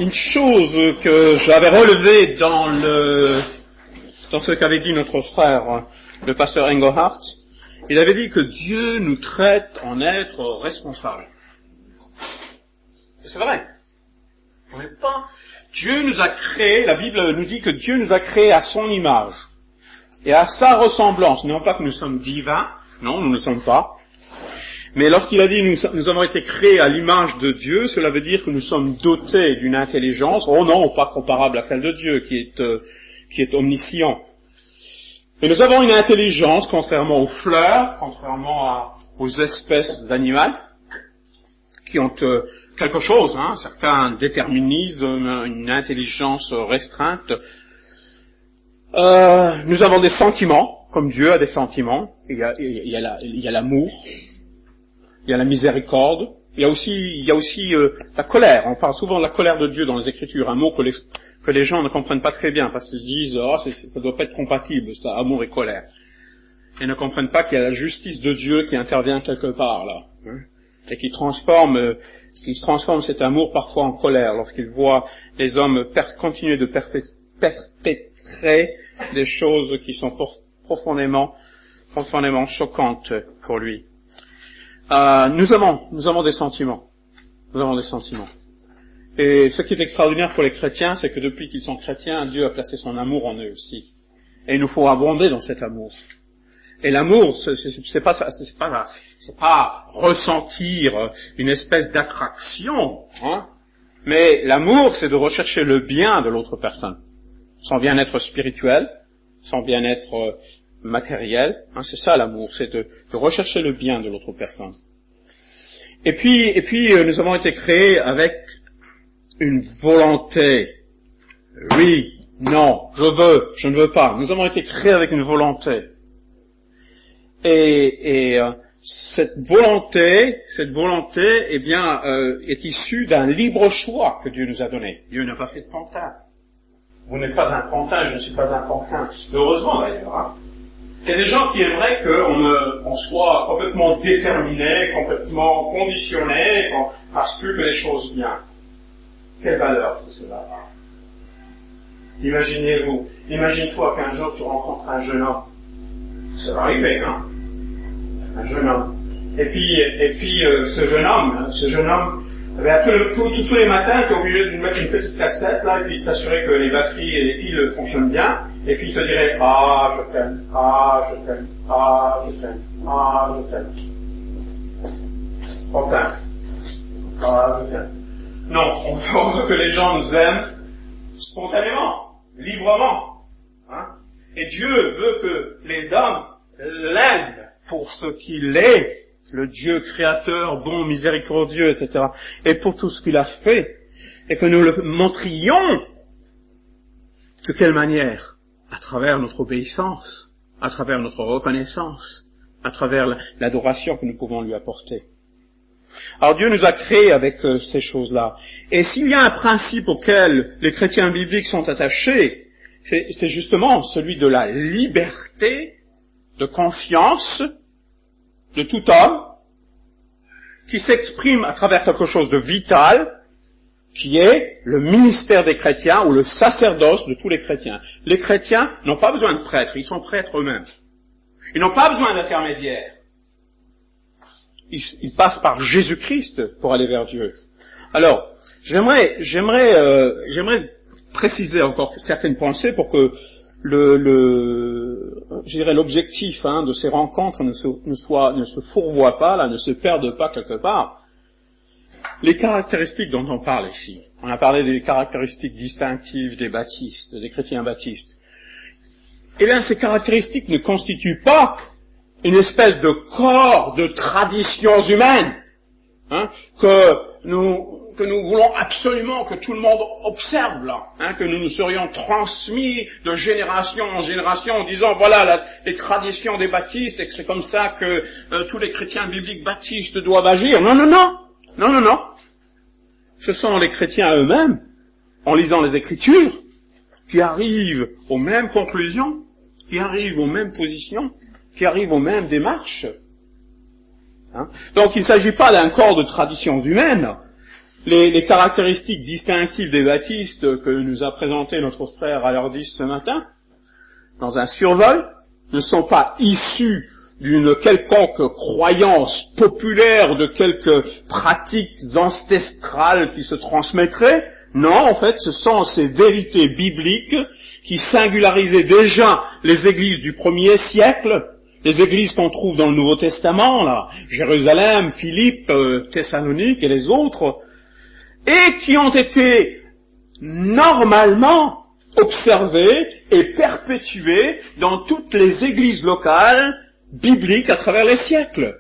Une chose que j'avais relevée dans ce qu'avait dit notre frère, le pasteur Engelhardt, il avait dit que Dieu nous traite en être responsables. Et c'est vrai. On n'est pas. Dieu nous a créés, la Bible nous dit que Dieu nous a créés à son image et à sa ressemblance. Non pas que nous sommes divins, non, nous ne le sommes pas. Mais lorsqu'il a dit nous avons été créés à l'image de Dieu, cela veut dire que nous sommes dotés d'une intelligence, oh non, pas comparable à celle de Dieu, qui est omniscient. Et nous avons une intelligence, contrairement aux fleurs, contrairement aux espèces d'animaux, qui ont quelque chose, certains déterminisent une intelligence restreinte. Nous avons des sentiments, comme Dieu a des sentiments. Il y a l'amour. Il y a la miséricorde, il y a aussi la colère. On parle souvent de la colère de Dieu dans les Écritures, un mot que les gens ne comprennent pas très bien, parce qu'ils se disent ça doit pas être compatible, ça, amour et colère. Ils ne comprennent pas qu'il y a la justice de Dieu qui intervient quelque part là, et qui transforme cet amour parfois en colère lorsqu'il voit les hommes continuer de perpétrer des choses qui sont profondément choquantes pour lui. Nous avons des sentiments. Nous avons des sentiments. Et ce qui est extraordinaire pour les chrétiens, c'est que depuis qu'ils sont chrétiens, Dieu a placé son amour en eux aussi. Et il nous faut abonder dans cet amour. Et l'amour, c'est pas ressentir une espèce d'attraction, mais l'amour, c'est de rechercher le bien de l'autre personne. Son bien-être spirituel, son bien-être matériel, c'est ça l'amour, c'est de rechercher le bien de l'autre personne. Et puis nous avons été créés avec une volonté. Oui, non, je ne veux pas. Nous avons été créés avec une volonté. Et cette volonté, est issue d'un libre choix que Dieu nous a donné. Dieu n'a pas fait de pantin. Vous n'êtes pas un pantin, je ne suis pas un pantin. Heureusement d'ailleurs, Il y a des gens qui aimeraient qu'on soit complètement déterminé, complètement conditionné, qu'on fasse plus que les choses bien. Quelle valeur c'est cela? Imagine-toi qu'un jour tu rencontres un jeune homme. Ça va arriver, un jeune homme. Et puis ce jeune homme, tous les matins, tu es obligé de lui mettre une petite cassette, là, et puis t'assurer que les batteries et les piles fonctionnent bien, et puis il te dirait, je t'aime, je t'aime, je t'aime, je t'aime. Enfin, je t'aime. Non, on veut que les gens nous aiment spontanément, librement. Et Dieu veut que les hommes l'aiment pour ce qu'il est, le Dieu créateur, bon, miséricordieux, etc. Et pour tout ce qu'il a fait, et que nous le montrions. De quelle manière? À travers notre obéissance, à travers notre reconnaissance, à travers l'adoration que nous pouvons lui apporter. Alors Dieu nous a créés avec ces choses-là. Et s'il y a un principe auquel les chrétiens bibliques sont attachés, c'est justement celui de la liberté de conscience de tout homme qui s'exprime à travers quelque chose de vital, qui est le ministère des chrétiens ou le sacerdoce de tous les chrétiens. Les chrétiens n'ont pas besoin de prêtres, ils sont prêtres eux-mêmes. Ils n'ont pas besoin d'intermédiaires. Ils passent par Jésus-Christ pour aller vers Dieu. Alors, j'aimerais préciser encore certaines pensées pour que l'objectif de ces rencontres ne se fourvoie pas, là, ne se perde pas quelque part. Les caractéristiques dont on parle ici, on a parlé des caractéristiques distinctives des baptistes, des chrétiens baptistes. Eh bien, ces caractéristiques ne constituent pas une espèce de corps de traditions humaines, que nous voulons absolument que tout le monde observe là, que nous nous serions transmis de génération en génération en disant voilà les traditions des baptistes et que c'est comme ça que tous les chrétiens bibliques baptistes doivent agir. Non. Ce sont les chrétiens eux-mêmes, en lisant les Écritures, qui arrivent aux mêmes conclusions, qui arrivent aux mêmes positions, qui arrivent aux mêmes démarches. Donc il ne s'agit pas d'un corps de traditions humaines, les caractéristiques distinctives des baptistes que nous a présenté notre frère Alardis ce matin, dans un survol, ne sont pas issues d'une quelconque croyance populaire, de quelques pratiques ancestrales qui se transmettraient. Non, en fait, ce sont ces vérités bibliques qui singularisaient déjà les églises du 1er siècle, les églises qu'on trouve dans le Nouveau Testament, là, Jérusalem, Philippe, Thessalonique et les autres, et qui ont été normalement observées et perpétuées dans toutes les églises locales bibliques à travers les siècles.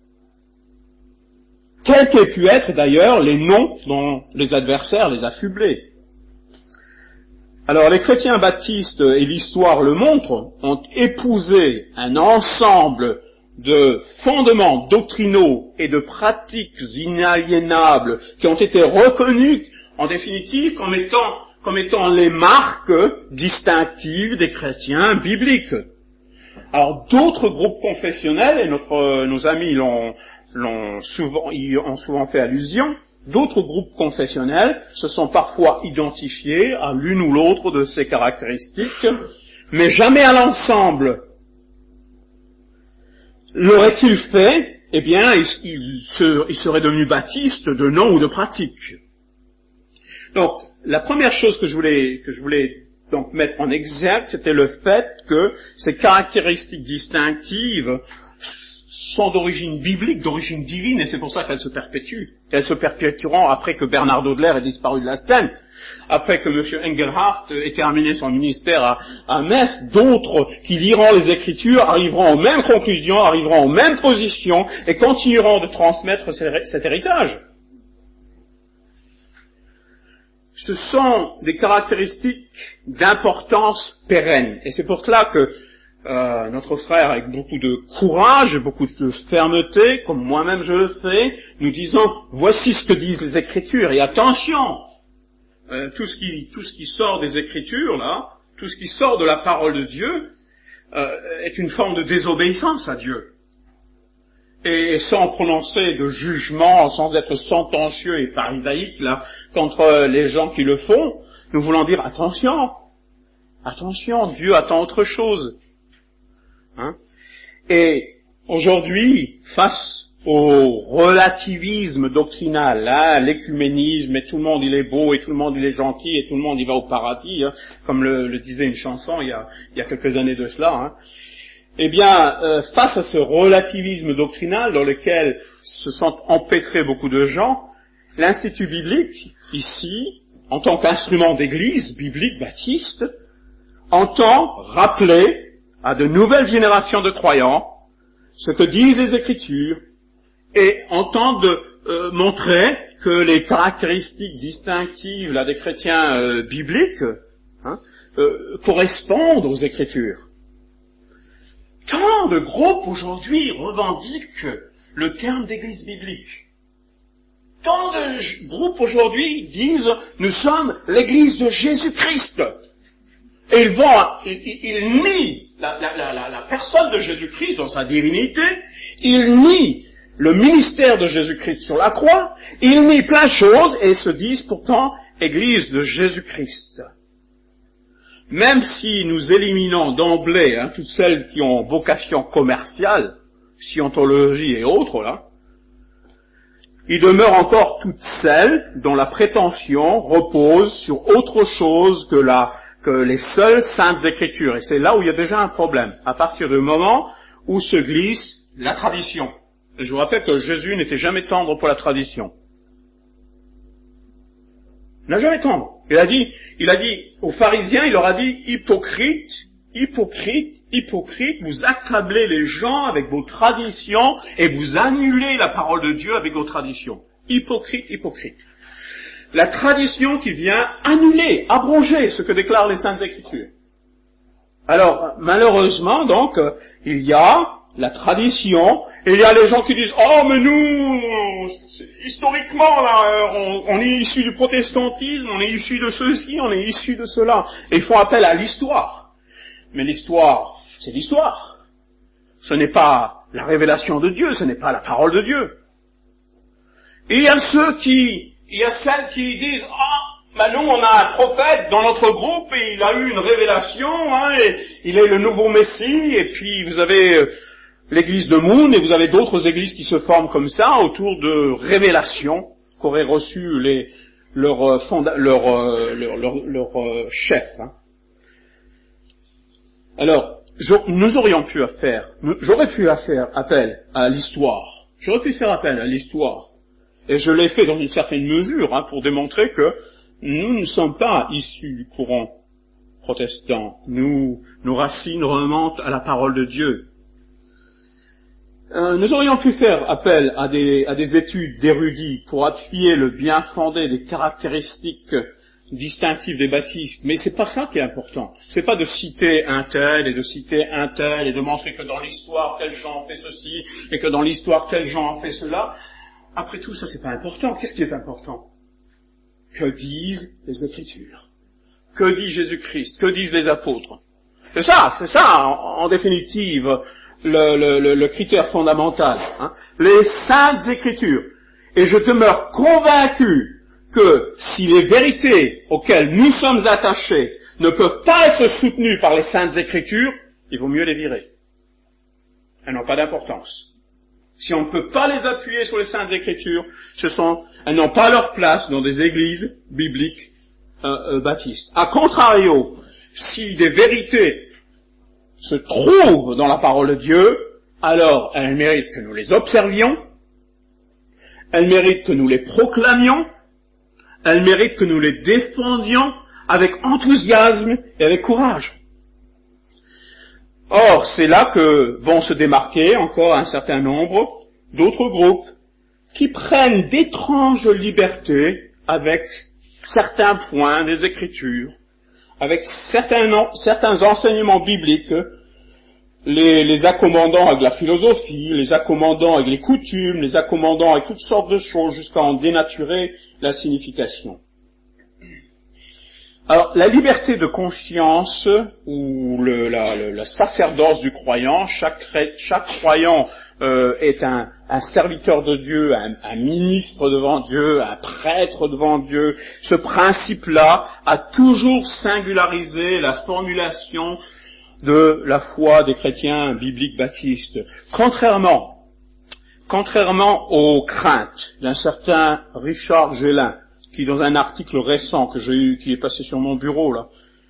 Quels qu'aient pu être d'ailleurs les noms dont les adversaires les affublaient. Alors les chrétiens baptistes, et l'histoire le montre, ont épousé un ensemble de fondements doctrinaux et de pratiques inaliénables qui ont été reconnus en définitive comme étant les marques distinctives des chrétiens bibliques. Alors d'autres groupes confessionnels, et nos amis y ont souvent fait allusion, d'autres groupes confessionnels se sont parfois identifiés à l'une ou l'autre de ces caractéristiques, mais jamais à l'ensemble. L'auraient-ils fait? Eh bien, ils seraient devenus baptistes de nom ou de pratique. Donc, la première chose que je voulais donc mettre en exergue, c'était le fait que ces caractéristiques distinctives sont d'origine biblique, d'origine divine, et c'est pour ça qu'elles se perpétuent. Elles se perpétueront après que Bernard Dodler ait disparu de la scène, après que M. Engelhardt ait terminé son ministère à Metz. D'autres qui liront les Écritures arriveront aux mêmes conclusions, arriveront aux mêmes positions, et continueront de transmettre cet héritage. Ce sont des caractéristiques d'importance pérenne, et c'est pour cela que notre frère, avec beaucoup de courage et beaucoup de fermeté, comme moi-même je le fais, nous disons, voici ce que disent les Écritures, et attention, tout ce qui sort des Écritures, là, tout ce qui sort de la parole de Dieu, est une forme de désobéissance à Dieu. Et sans prononcer de jugement, sans être sentencieux et pharisaïque, là, contre les gens qui le font, nous voulons dire, attention, Dieu attend autre chose. Hein? Et aujourd'hui, face au relativisme doctrinal, hein, l'écuménisme, et tout le monde il est beau, et tout le monde il est gentil, et tout le monde il va au paradis, hein, comme le disait une chanson il y a quelques années de cela, hein. Eh bien, face à ce relativisme doctrinal dans lequel se sont empêtrés beaucoup de gens, l'Institut biblique, ici, en tant qu'instrument d'église biblique baptiste, entend rappeler à de nouvelles générations de croyants ce que disent les Écritures et entend montrer que les caractéristiques distinctives là, des chrétiens bibliques correspondent aux Écritures. Tant de groupes aujourd'hui revendiquent le terme d'église biblique. Tant de groupes aujourd'hui disent « nous sommes l'église de Jésus-Christ ». Et ils nient la personne de Jésus-Christ dans sa divinité, ils nient le ministère de Jésus-Christ sur la croix, ils nient plein de choses et se disent pourtant église de Jésus-Christ. Même si nous éliminons d'emblée toutes celles qui ont vocation commerciale, scientologie et autres, là, il demeure encore toutes celles dont la prétention repose sur autre chose que les seules saintes écritures. Et c'est là où il y a déjà un problème, à partir du moment où se glisse la tradition. Et je vous rappelle que Jésus n'était jamais tendre pour la tradition. Il n'a jamais tendre. Il a dit aux pharisiens, il leur a dit, hypocrites, vous accablez les gens avec vos traditions et vous annulez la parole de Dieu avec vos traditions. Hypocrite. La tradition qui vient annuler, abroger ce que déclarent les Saintes Écritures. Alors, malheureusement, donc, il y a la tradition, et il y a les gens qui disent « Oh, mais nous, historiquement, là, on est issus du protestantisme, on est issus de ceci, on est issus de cela. » Et ils font appel à l'histoire. Mais l'histoire, c'est l'histoire. Ce n'est pas la révélation de Dieu, ce n'est pas la parole de Dieu. Et il y a ceux qui il y a celles qui disent, nous on a un prophète dans notre groupe et il a eu une révélation, et il est le nouveau Messie, et puis vous avez l'église de Moon et vous avez d'autres églises qui se forment comme ça autour de révélations qu'auraient reçues leurs chefs. Alors, j'aurais pu faire appel à l'histoire. J'aurais pu faire appel à l'histoire. Et je l'ai fait dans une certaine mesure, pour démontrer que nous ne sommes pas issus du courant protestant. Nos racines remontent à la parole de Dieu. Nous aurions pu faire appel à des études d'érudits pour appuyer le bien fondé des caractéristiques distinctives des baptistes, mais c'est pas ça qui est important. C'est pas de citer un tel et de citer un tel et de montrer que dans l'histoire tel Jean a fait ceci et que dans l'histoire tel Jean a fait cela. Après tout, ça c'est pas important. Qu'est-ce qui est important? Que disent les Écritures? Que dit Jésus-Christ? Que disent les apôtres? C'est ça, en définitive, le critère fondamental. Les Saintes Écritures. Et je demeure convaincu que si les vérités auxquelles nous sommes attachés ne peuvent pas être soutenues par les Saintes Écritures, il vaut mieux les virer. Elles n'ont pas d'importance. Si on ne peut pas les appuyer sur les Saintes Écritures, elles n'ont pas leur place dans des églises bibliques baptistes. A contrario, si des vérités se trouvent dans la parole de Dieu, alors elles méritent que nous les observions, elles méritent que nous les proclamions, elles méritent que nous les défendions avec enthousiasme et avec courage. Or, c'est là que vont se démarquer encore un certain nombre d'autres groupes qui prennent d'étranges libertés avec certains points des Écritures, avec certains enseignements bibliques, les accommodant avec la philosophie, les accommodant avec les coutumes, les accommodant avec toutes sortes de choses jusqu'à en dénaturer la signification. Alors, la liberté de conscience ou la sacerdoce du croyant, chaque croyant est un serviteur de Dieu, un ministre devant Dieu, un prêtre devant Dieu. Ce principe-là a toujours singularisé la formulation de la foi des chrétiens bibliques baptistes. Contrairement aux craintes d'un certain Richard Gélin, qui dans un article récent que j'ai eu, qui est passé sur mon bureau là,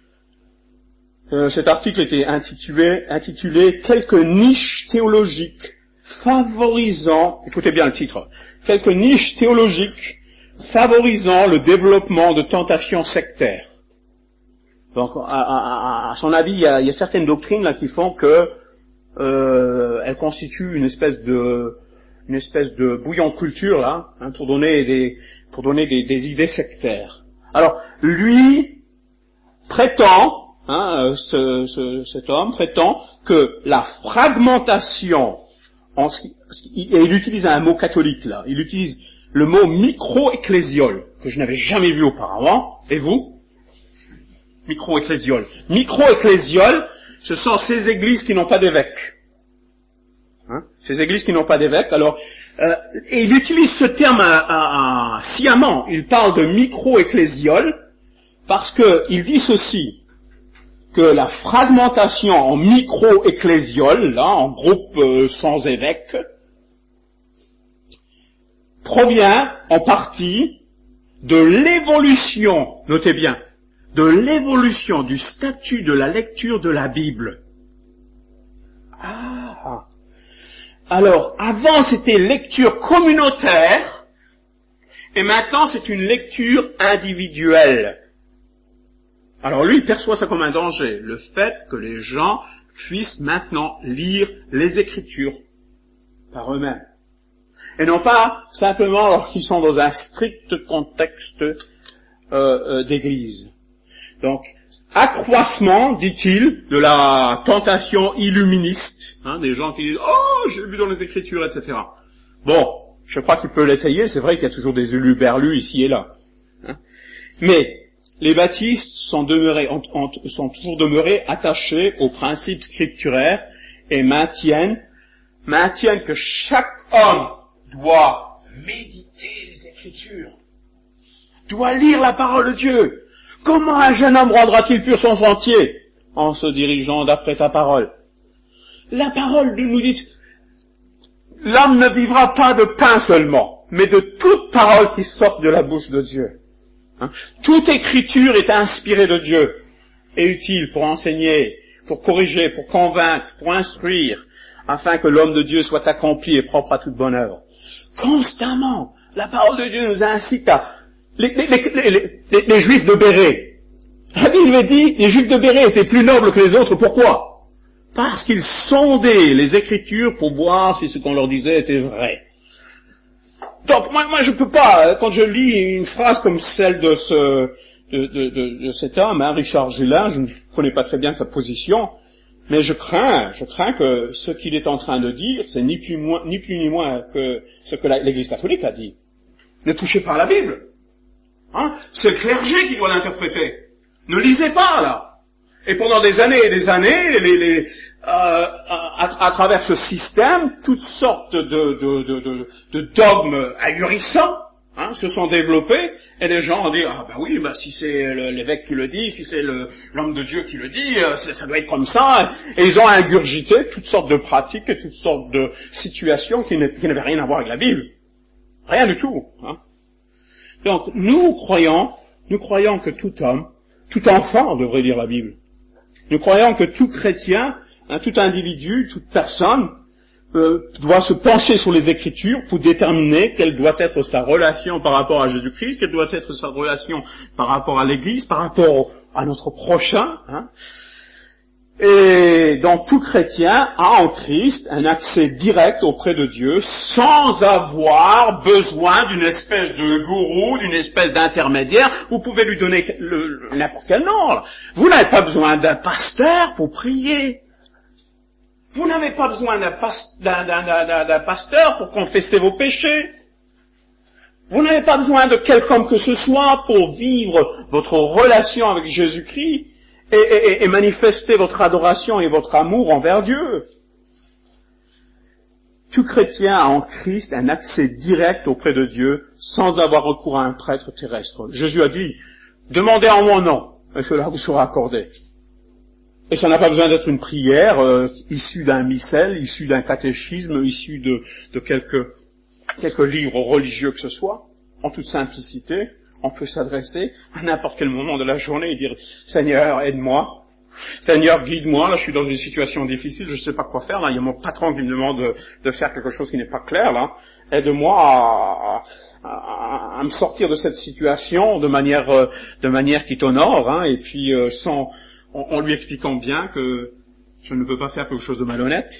cet article était intitulé quelques niches théologiques favorisant, écoutez bien le titre, quelques niches théologiques favorisant le développement de tentations sectaires. Donc, à son avis, il y a certaines doctrines là qui font que elles constituent une espèce de bouillon de culture là, pour donner des idées sectaires. Alors, lui prétend, cet homme prétend que la fragmentation, et il utilise un mot catholique là, il utilise le mot micro-ecclésiole, que je n'avais jamais vu auparavant, et vous? Micro-ecclésiole. Micro-ecclésiole, ce sont ces églises qui n'ont pas d'évêque. Ces églises qui n'ont pas d'évêque. Alors, et il utilise ce terme sciemment. Il parle de micro-ecclésiole parce qu'il dit ceci, que la fragmentation en micro-ecclésiole, là, en groupe sans évêque, provient en partie de l'évolution, notez bien, de l'évolution du statut de la lecture de la Bible. Alors, avant c'était lecture communautaire, et maintenant c'est une lecture individuelle. Alors lui, il perçoit ça comme un danger, le fait que les gens puissent maintenant lire les Écritures par eux-mêmes. Et non pas simplement lorsqu'ils sont dans un strict contexte d'église. Donc, accroissement, dit-il, de la tentation illuministe, des gens qui disent « Oh, j'ai vu dans les Écritures, etc. » Bon, je crois qu'il peut l'étayer, c'est vrai qu'il y a toujours des huluberlus ici et là. Mais les baptistes sont toujours demeurés attachés aux principes scripturaires et maintiennent que chaque homme doit méditer les Écritures. doit lire la parole de Dieu. Comment un jeune homme rendra-t-il pur son sentier? En se dirigeant d'après ta parole. La parole nous dit, l'homme ne vivra pas de pain seulement, mais de toute parole qui sort de la bouche de Dieu. Toute écriture est inspirée de Dieu et utile pour enseigner, pour corriger, pour convaincre, pour instruire, afin que l'homme de Dieu soit accompli et propre à toute bonne œuvre. Constamment, la parole de Dieu nous incite à... Les Juifs de Bérée, la Bible dit, les Juifs de Bérée étaient plus nobles que les autres, pourquoi? Parce qu'ils sondaient les Écritures pour voir si ce qu'on leur disait était vrai. Donc, moi je peux pas, quand je lis une phrase comme celle de cet homme, Richard Gélin, je ne connais pas très bien sa position, mais je crains que ce qu'il est en train de dire, c'est ni plus ni moins que ce que l'Église catholique a dit. Ne touchez pas à la Bible. C'est le clergé qui doit l'interpréter. Ne lisez pas, là. Et pendant des années et des années, à travers ce système, toutes sortes de dogmes ahurissants se sont développés, et les gens ont dit, si c'est l'évêque qui le dit, si c'est l'homme de Dieu qui le dit, ça doit être comme ça. Et ils ont ingurgité toutes sortes de pratiques et toutes sortes de situations qui n'avaient rien à voir avec la Bible. Rien du tout. Donc, nous croyons que tout homme, tout enfant devrait lire la Bible. Nous croyons que tout chrétien, tout individu, toute personne doit se pencher sur les Écritures pour déterminer quelle doit être sa relation par rapport à Jésus-Christ, quelle doit être sa relation par rapport à l'Église, par rapport à notre prochain. Et donc tout chrétien a en Christ un accès direct auprès de Dieu sans avoir besoin d'une espèce de gourou, d'une espèce d'intermédiaire. Vous pouvez lui donner n'importe quel nom. Vous n'avez pas besoin d'un pasteur pour prier. Vous n'avez pas besoin d'un pasteur pour confesser vos péchés. Vous n'avez pas besoin de quelqu'un que ce soit pour vivre votre relation avec Jésus-Christ. Et manifester votre adoration et votre amour envers Dieu. Tout chrétien a en Christ un accès direct auprès de Dieu sans avoir recours à un prêtre terrestre. Jésus a dit, demandez en mon nom, et cela vous sera accordé. Et ça n'a pas besoin d'être une prière issue d'un missel, issue d'un catéchisme, issue de quelques livres religieux que ce soit, en toute simplicité. On peut s'adresser à n'importe quel moment de la journée et dire « Seigneur, aide-moi. Seigneur, guide-moi. Là, je suis dans une situation difficile, je ne sais pas quoi faire. Là, il y a mon patron qui me demande de faire quelque chose qui n'est pas clair. Là, aide-moi à me sortir de cette situation de manière qui t'honore. Et puis, en lui expliquant bien que je ne peux pas faire quelque chose de malhonnête.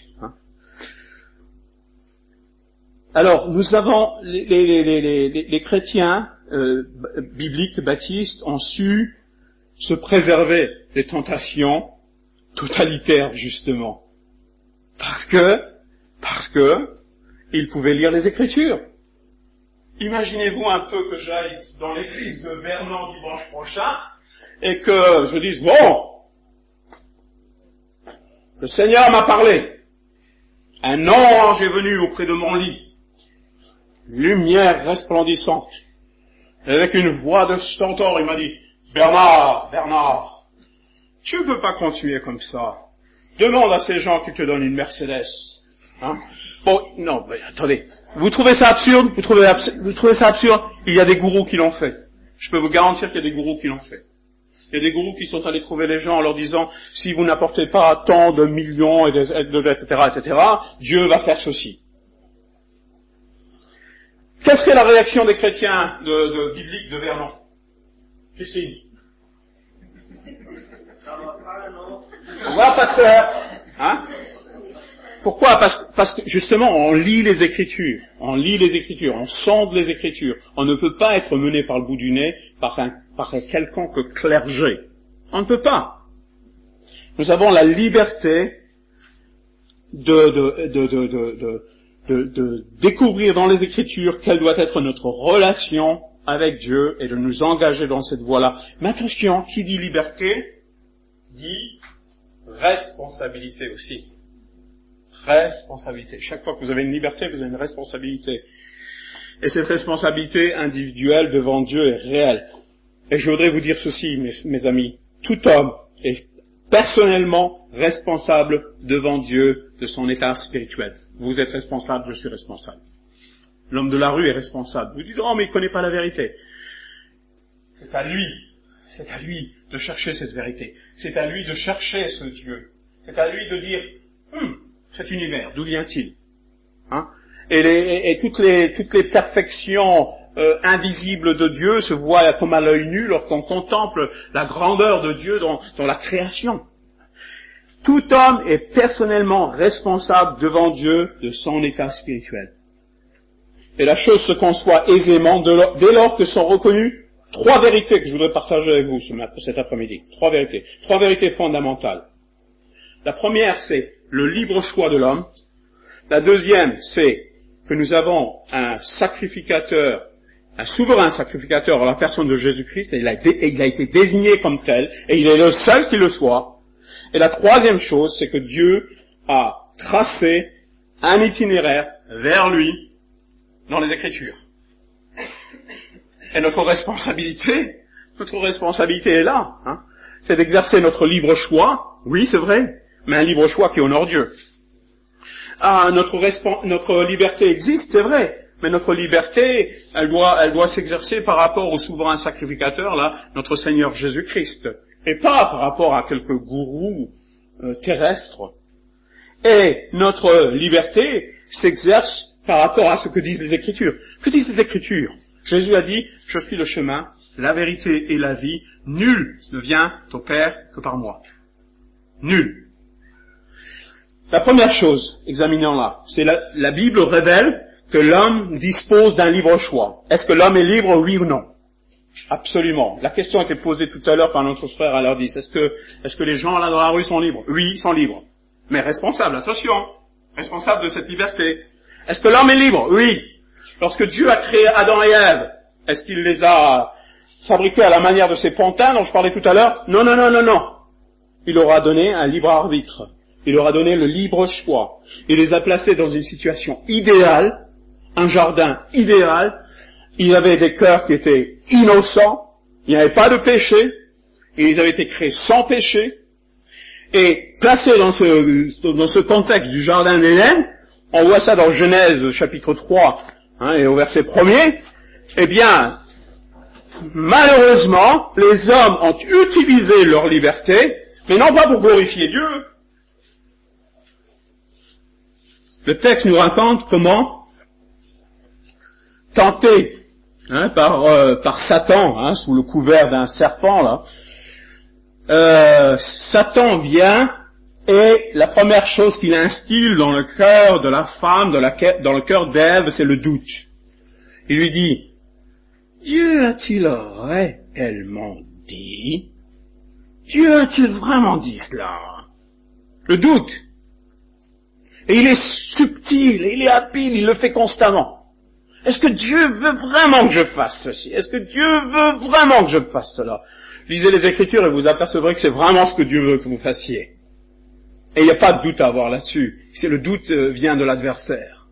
Alors, nous avons les chrétiens bibliques, baptistes, ont su se préserver des tentations totalitaires, justement. Parce que ils pouvaient lire les Écritures. Imaginez-vous un peu que j'aille dans l'église de Vernon dimanche prochain et que je dise, bon, le Seigneur m'a parlé. Un ange est venu auprès de mon lit. Lumière resplendissante. Et avec une voix de stentor, il m'a dit, Bernard, tu ne peux pas continuer comme ça. Demande à ces gens qui te donnent une Mercedes. Bon, non, mais attendez. Vous trouvez ça absurde? Vous trouvez ça absurde? Il y a des gourous qui l'ont fait. Je peux vous garantir qu'il y a des gourous qui l'ont fait. Il y a des gourous qui sont allés trouver les gens en leur disant, si vous n'apportez pas tant de millions, etc., Dieu va faire ceci. Quelle serait la réaction des chrétiens bibliques de Vernon? Christine. Voilà, pasteur. Pourquoi? Parce que justement, on lit les Écritures, on sonde les Écritures. On ne peut pas être mené par le bout du nez par un quelconque clergé. On ne peut pas. Nous avons la liberté de découvrir dans les Écritures quelle doit être notre relation avec Dieu et de nous engager dans cette voie-là. Mais attention, qui dit liberté, dit responsabilité aussi. Responsabilité. Chaque fois que vous avez une liberté, vous avez une responsabilité. Et cette responsabilité individuelle devant Dieu est réelle. Et je voudrais vous dire ceci, mes amis. Tout homme est personnellement responsable devant Dieu de son état spirituel. Vous êtes responsable, je suis responsable. L'homme de la rue est responsable. Vous dites, oh, mais il ne connaît pas la vérité. C'est à lui de chercher cette vérité. C'est à lui de chercher ce Dieu. C'est à lui de dire, cet univers, d'où vient-il? Hein? Et toutes les perfections invisibles de Dieu se voient comme à l'œil nu lorsqu'on contemple la grandeur de Dieu dans la création. Tout homme est personnellement responsable devant Dieu de son état spirituel. Et la chose se conçoit aisément dès lors que sont reconnues trois vérités que je voudrais partager avec vous cet après-midi. Trois vérités fondamentales. La première, c'est le libre choix de l'homme. La deuxième, c'est que nous avons un sacrificateur, un souverain sacrificateur en la personne de Jésus-Christ, et il a été désigné comme tel, et il est le seul qui le soit. Et la troisième chose, c'est que Dieu a tracé un itinéraire vers lui dans les Écritures. Et notre responsabilité est là, hein. C'est d'exercer notre libre choix, oui c'est vrai, mais un libre choix qui honore Dieu. Ah, notre liberté existe, c'est vrai, mais notre liberté, elle doit s'exercer par rapport au souverain sacrificateur, là, notre Seigneur Jésus-Christ, et pas par rapport à quelques gourous terrestres. Et notre liberté s'exerce par rapport à ce que disent les Écritures. Que disent les Écritures? Jésus a dit, je suis le chemin, la vérité et la vie, nul ne vient au Père que par moi. Nul. La première chose, examinons-la, c'est la Bible révèle que l'homme dispose d'un libre choix. Est-ce que l'homme est libre, oui ou non? Absolument. La question a été posée tout à l'heure par notre frère à l'heure 10. Est-ce que les gens là dans la rue sont libres? Oui, ils sont libres. Mais responsables, attention, responsables de cette liberté. Est-ce que l'homme est libre? Oui. Lorsque Dieu a créé Adam et Ève, est-ce qu'il les a fabriqués à la manière de ces pantins dont je parlais tout à l'heure? Non. Il leur a donné un libre arbitre. Il leur a donné le libre choix. Il les a placés dans une situation idéale, un jardin idéal. Ils avaient des cœurs qui étaient innocents. Il n'y avait pas de péché. Et ils avaient été créés sans péché. Et placés dans ce contexte du jardin d'Éden, on voit ça dans Genèse chapitre 3, et au verset 1er, eh bien, malheureusement, les hommes ont utilisé leur liberté, mais non pas pour glorifier Dieu. Le texte nous raconte comment, tenté par Satan, sous le couvert d'un serpent, là, Satan vient et la première chose qu'il instille dans le cœur de la femme, dans le cœur d'Ève, c'est le doute. Il lui dit, Dieu a-t-il réellement dit? Dieu a-t-il vraiment dit cela? Le doute. Et il est subtil, il est habile, il le fait constamment. Est-ce que Dieu veut vraiment que je fasse ceci? Est-ce que Dieu veut vraiment que je fasse cela? Lisez les Écritures et vous apercevrez que c'est vraiment ce que Dieu veut que vous fassiez. Et il n'y a pas de doute à avoir là-dessus. Le doute vient de l'adversaire.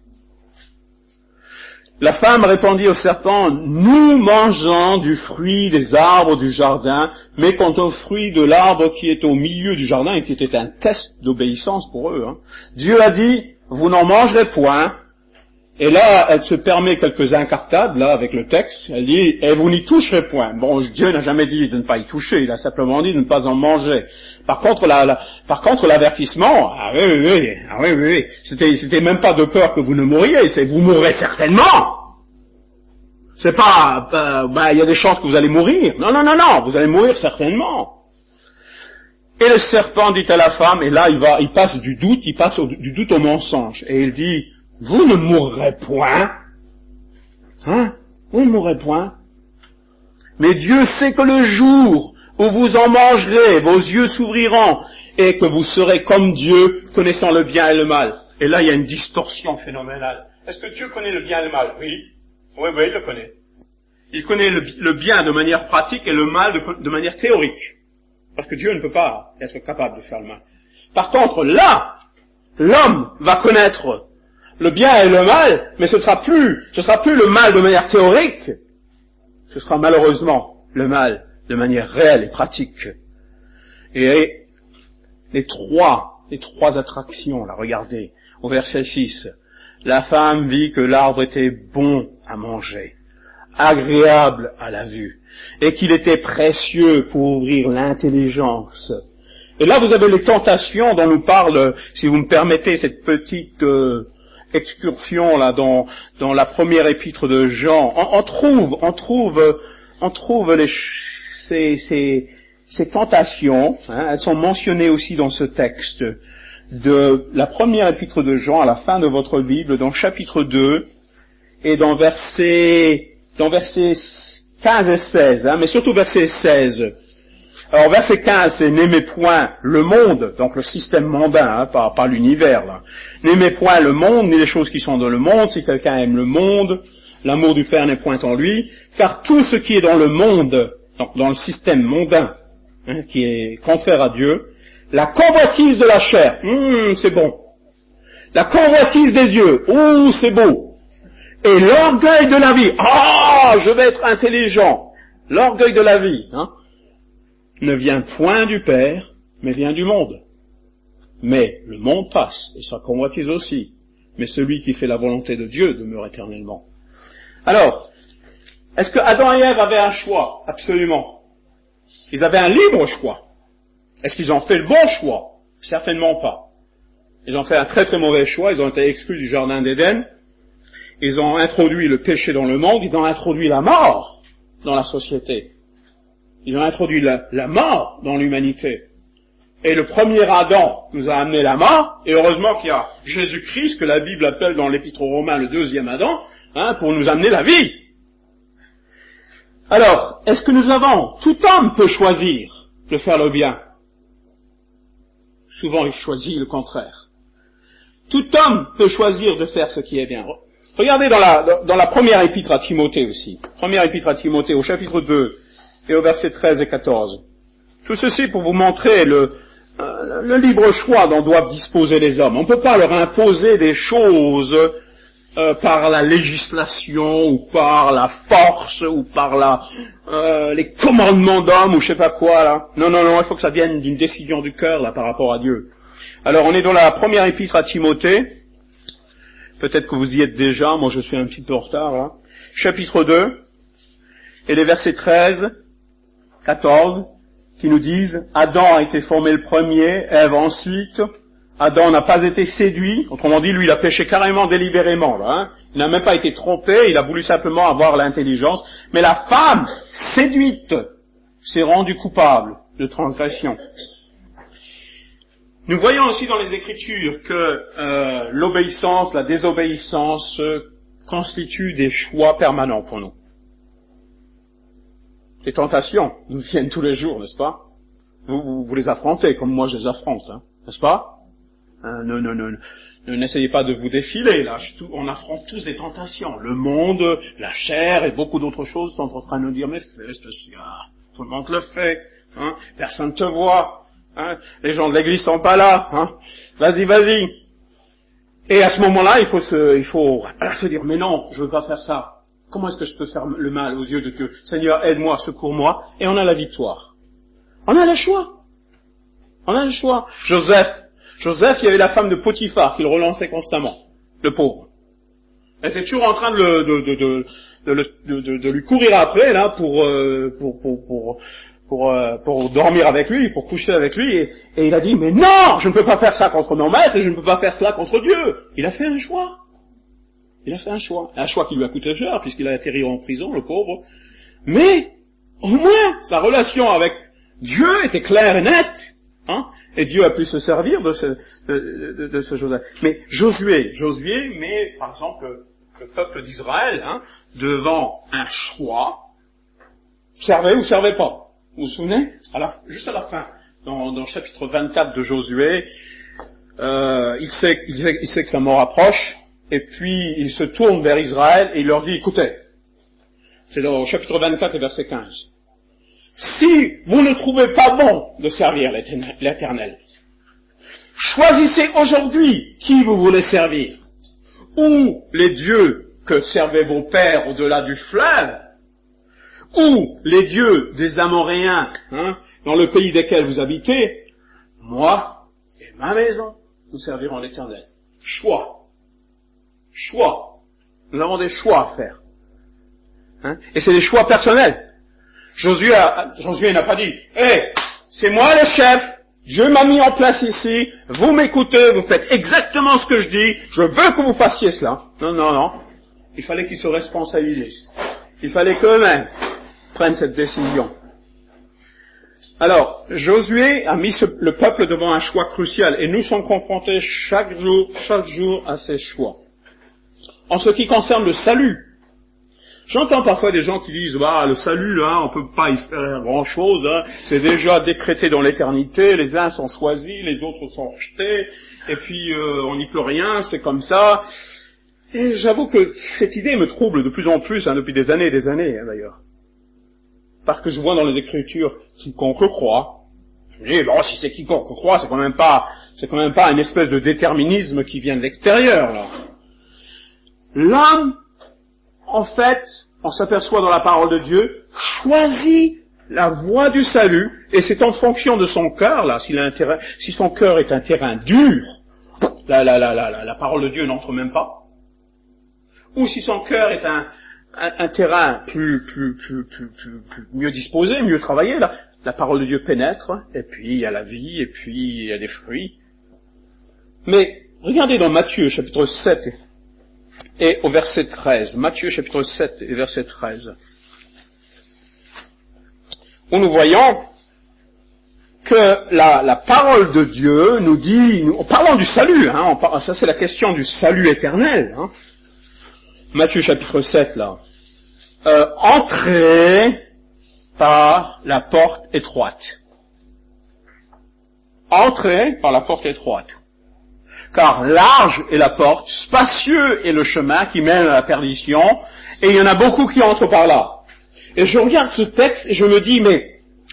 La femme répondit au serpent, nous mangeons du fruit des arbres du jardin, mais quant au fruit de l'arbre qui est au milieu du jardin, et qui était un test d'obéissance pour eux, Dieu a dit, vous n'en mangerez point. Et là, elle se permet quelques incartades, là, avec le texte. Elle dit, et vous n'y toucherez point. Bon, Dieu n'a jamais dit de ne pas y toucher, il a simplement dit de ne pas en manger. Par contre, l'avertissement, oui. C'était même pas de peur que vous ne mouriez, c'est vous mourrez certainement. C'est pas, il y a des chances que vous allez mourir. Non, vous allez mourir certainement. Et le serpent dit à la femme, et là, il passe du doute au mensonge. Et il dit, vous ne mourrez point. Vous ne mourrez point. Mais Dieu sait que le jour où vous en mangerez, vos yeux s'ouvriront et que vous serez comme Dieu, connaissant le bien et le mal. Et là, il y a une distorsion phénoménale. Est-ce que Dieu connaît le bien et le mal? Oui, il le connaît. Il connaît le bien de manière pratique et le mal de manière théorique. Parce que Dieu ne peut pas être capable de faire le mal. Par contre, là, l'homme va connaître le bien et le mal, mais ce sera plus le mal de manière théorique, ce sera malheureusement le mal de manière réelle et pratique. Et les trois attractions, là, regardez, au verset 6, la femme vit que l'arbre était bon à manger, agréable à la vue, et qu'il était précieux pour ouvrir l'intelligence. Et là, vous avez les tentations dont nous parle, si vous me permettez, cette petite excursion là dans la première épître de Jean. On trouve ces tentations, hein, elles sont mentionnées aussi dans ce texte de la première épître de Jean à la fin de votre Bible, dans chapitre 2 et dans versets 15 et 16, hein, mais surtout verset 16. Alors verset 15, c'est « N'aimez point le monde », donc le système mondain, hein, pas l'univers, là. « N'aimez point le monde, ni les choses qui sont dans le monde. Si quelqu'un aime le monde, l'amour du Père n'est point en lui. Car tout ce qui est dans le monde, donc dans le système mondain, hein, qui est contraire à Dieu, la convoitise de la chair, c'est bon. La convoitise des yeux, c'est beau. Et l'orgueil de la vie, je vais être intelligent. L'orgueil de la vie, hein, ne vient point du Père, mais vient du monde. Mais le monde passe, et sa convoitise aussi. Mais celui qui fait la volonté de Dieu demeure éternellement. Alors, est-ce que Adam et Ève avaient un choix? Absolument. Ils avaient un libre choix. Est-ce qu'ils ont fait le bon choix? Certainement pas. Ils ont fait un très très mauvais choix, ils ont été exclus du jardin d'Éden, ils ont introduit le péché dans le monde, ils ont introduit la mort dans la société. Ils ont introduit la mort dans l'humanité. Et le premier Adam nous a amené la mort, et heureusement qu'il y a Jésus-Christ, que la Bible appelle dans l'Épître aux Romains le deuxième Adam, hein, pour nous amener la vie. Alors, est-ce que nous avons, tout homme peut choisir de faire le bien? Souvent, il choisit le contraire. Tout homme peut choisir de faire ce qui est bien. Regardez dans la première épître à Timothée aussi. Première épître à Timothée, au chapitre 2, et au verset 13 et 14. Tout ceci pour vous montrer le libre choix dont doivent disposer les hommes. On ne peut pas leur imposer des choses par la législation, ou par la force, ou par les commandements d'hommes, ou je sais pas quoi, là. Non, il faut que ça vienne d'une décision du cœur, là, par rapport à Dieu. Alors, on est dans la première épître à Timothée. Peut-être que vous y êtes déjà, moi je suis un petit peu en retard, là. Chapitre 2, et les versets 13, 14, qui nous disent, Adam a été formé le premier, Ève ensuite. Adam n'a pas été séduit, autrement dit, lui il a péché carrément délibérément, là, hein. Il n'a même pas été trompé, il a voulu simplement avoir l'intelligence, mais la femme, séduite, s'est rendue coupable de transgression. Nous voyons aussi dans les Écritures que l'obéissance, la désobéissance constituent des choix permanents pour nous. Les tentations nous viennent tous les jours, n'est-ce pas? Vous les affrontez comme moi je les affronte, hein, n'est-ce pas? N'essayez pas de vous défiler, là. On affronte tous des tentations. Le monde, la chair et beaucoup d'autres choses sont en train de nous dire, mais fais cela, tout le monde le fait, hein, personne ne te voit, hein, les gens de l'église sont pas là, hein, vas-y. Et à ce moment-là, il faut se dire, mais non, je veux pas faire ça. Comment est-ce que je peux faire le mal aux yeux de Dieu? Seigneur, aide-moi, secours-moi, et on a la victoire. On a le choix. Joseph, il y avait la femme de Potiphar qui le relançait constamment, le pauvre. Elle était toujours en train de lui courir après, là, pour dormir avec lui, pour coucher avec lui, et il a dit, mais non, je ne peux pas faire ça contre mon maître, et je ne peux pas faire cela contre Dieu. Il a fait un choix. Un choix qui lui a coûté cher, puisqu'il a atterri en prison, le pauvre. Mais, au moins, sa relation avec Dieu était claire et nette, hein, et Dieu a pu se servir de ce Joseph. Mais Josué, mais, par exemple, le peuple d'Israël, hein, devant un choix, servait ou servait pas. Vous vous souvenez? Juste à la fin, dans le chapitre 24 de Josué, il sait que sa mort approche, et puis il se tourne vers Israël et il leur dit, écoutez, c'est dans le chapitre 24 et verset 15, si vous ne trouvez pas bon de servir l'Éternel, choisissez aujourd'hui qui vous voulez servir. ou les dieux que servaient vos pères au-delà du fleuve, ou les dieux des Amoréens, dans le pays desquels vous habitez, moi et ma maison, nous servirons l'Éternel. Choix. Nous avons des choix à faire. Et c'est des choix personnels. Josué n'a pas dit, c'est moi le chef, Dieu m'a mis en place ici, vous m'écoutez, vous faites exactement ce que je dis, je veux que vous fassiez cela. Non. Il fallait qu'ils se responsabilisent. Il fallait qu'eux-mêmes prennent cette décision. Alors, Josué a mis le peuple devant un choix crucial, et nous sommes confrontés chaque jour à ces choix. En ce qui concerne le salut, j'entends parfois des gens qui disent, le salut, là, on peut pas y faire grand-chose, c'est déjà décrété dans l'éternité, les uns sont choisis, les autres sont rejetés, et puis on n'y peut rien, c'est comme ça. Et j'avoue que cette idée me trouble de plus en plus, depuis des années d'ailleurs. Parce que je vois dans les Écritures, quiconque croit. Je me dis, si c'est quiconque croit, c'est quand même pas une espèce de déterminisme qui vient de l'extérieur, là. L'homme, en fait, on s'aperçoit dans la parole de Dieu, choisit la voie du salut, et c'est en fonction de son cœur, là, si son cœur est un terrain dur, la parole de Dieu n'entre même pas. Ou si son cœur est un terrain plus mieux disposé, mieux travaillé, là, la parole de Dieu pénètre, et puis il y a la vie, et puis il y a des fruits. Mais, regardez dans Matthieu, chapitre 7, et au verset 13, Matthieu chapitre 7 et verset 13, où nous voyons que la parole de Dieu nous dit, parlons du salut, ça c'est la question du salut éternel, Matthieu chapitre 7 là, entrez par la porte étroite. Entrez par la porte étroite. Car large est la porte, spacieux est le chemin qui mène à la perdition, et il y en a beaucoup qui entrent par là. Et je regarde ce texte et je me dis, mais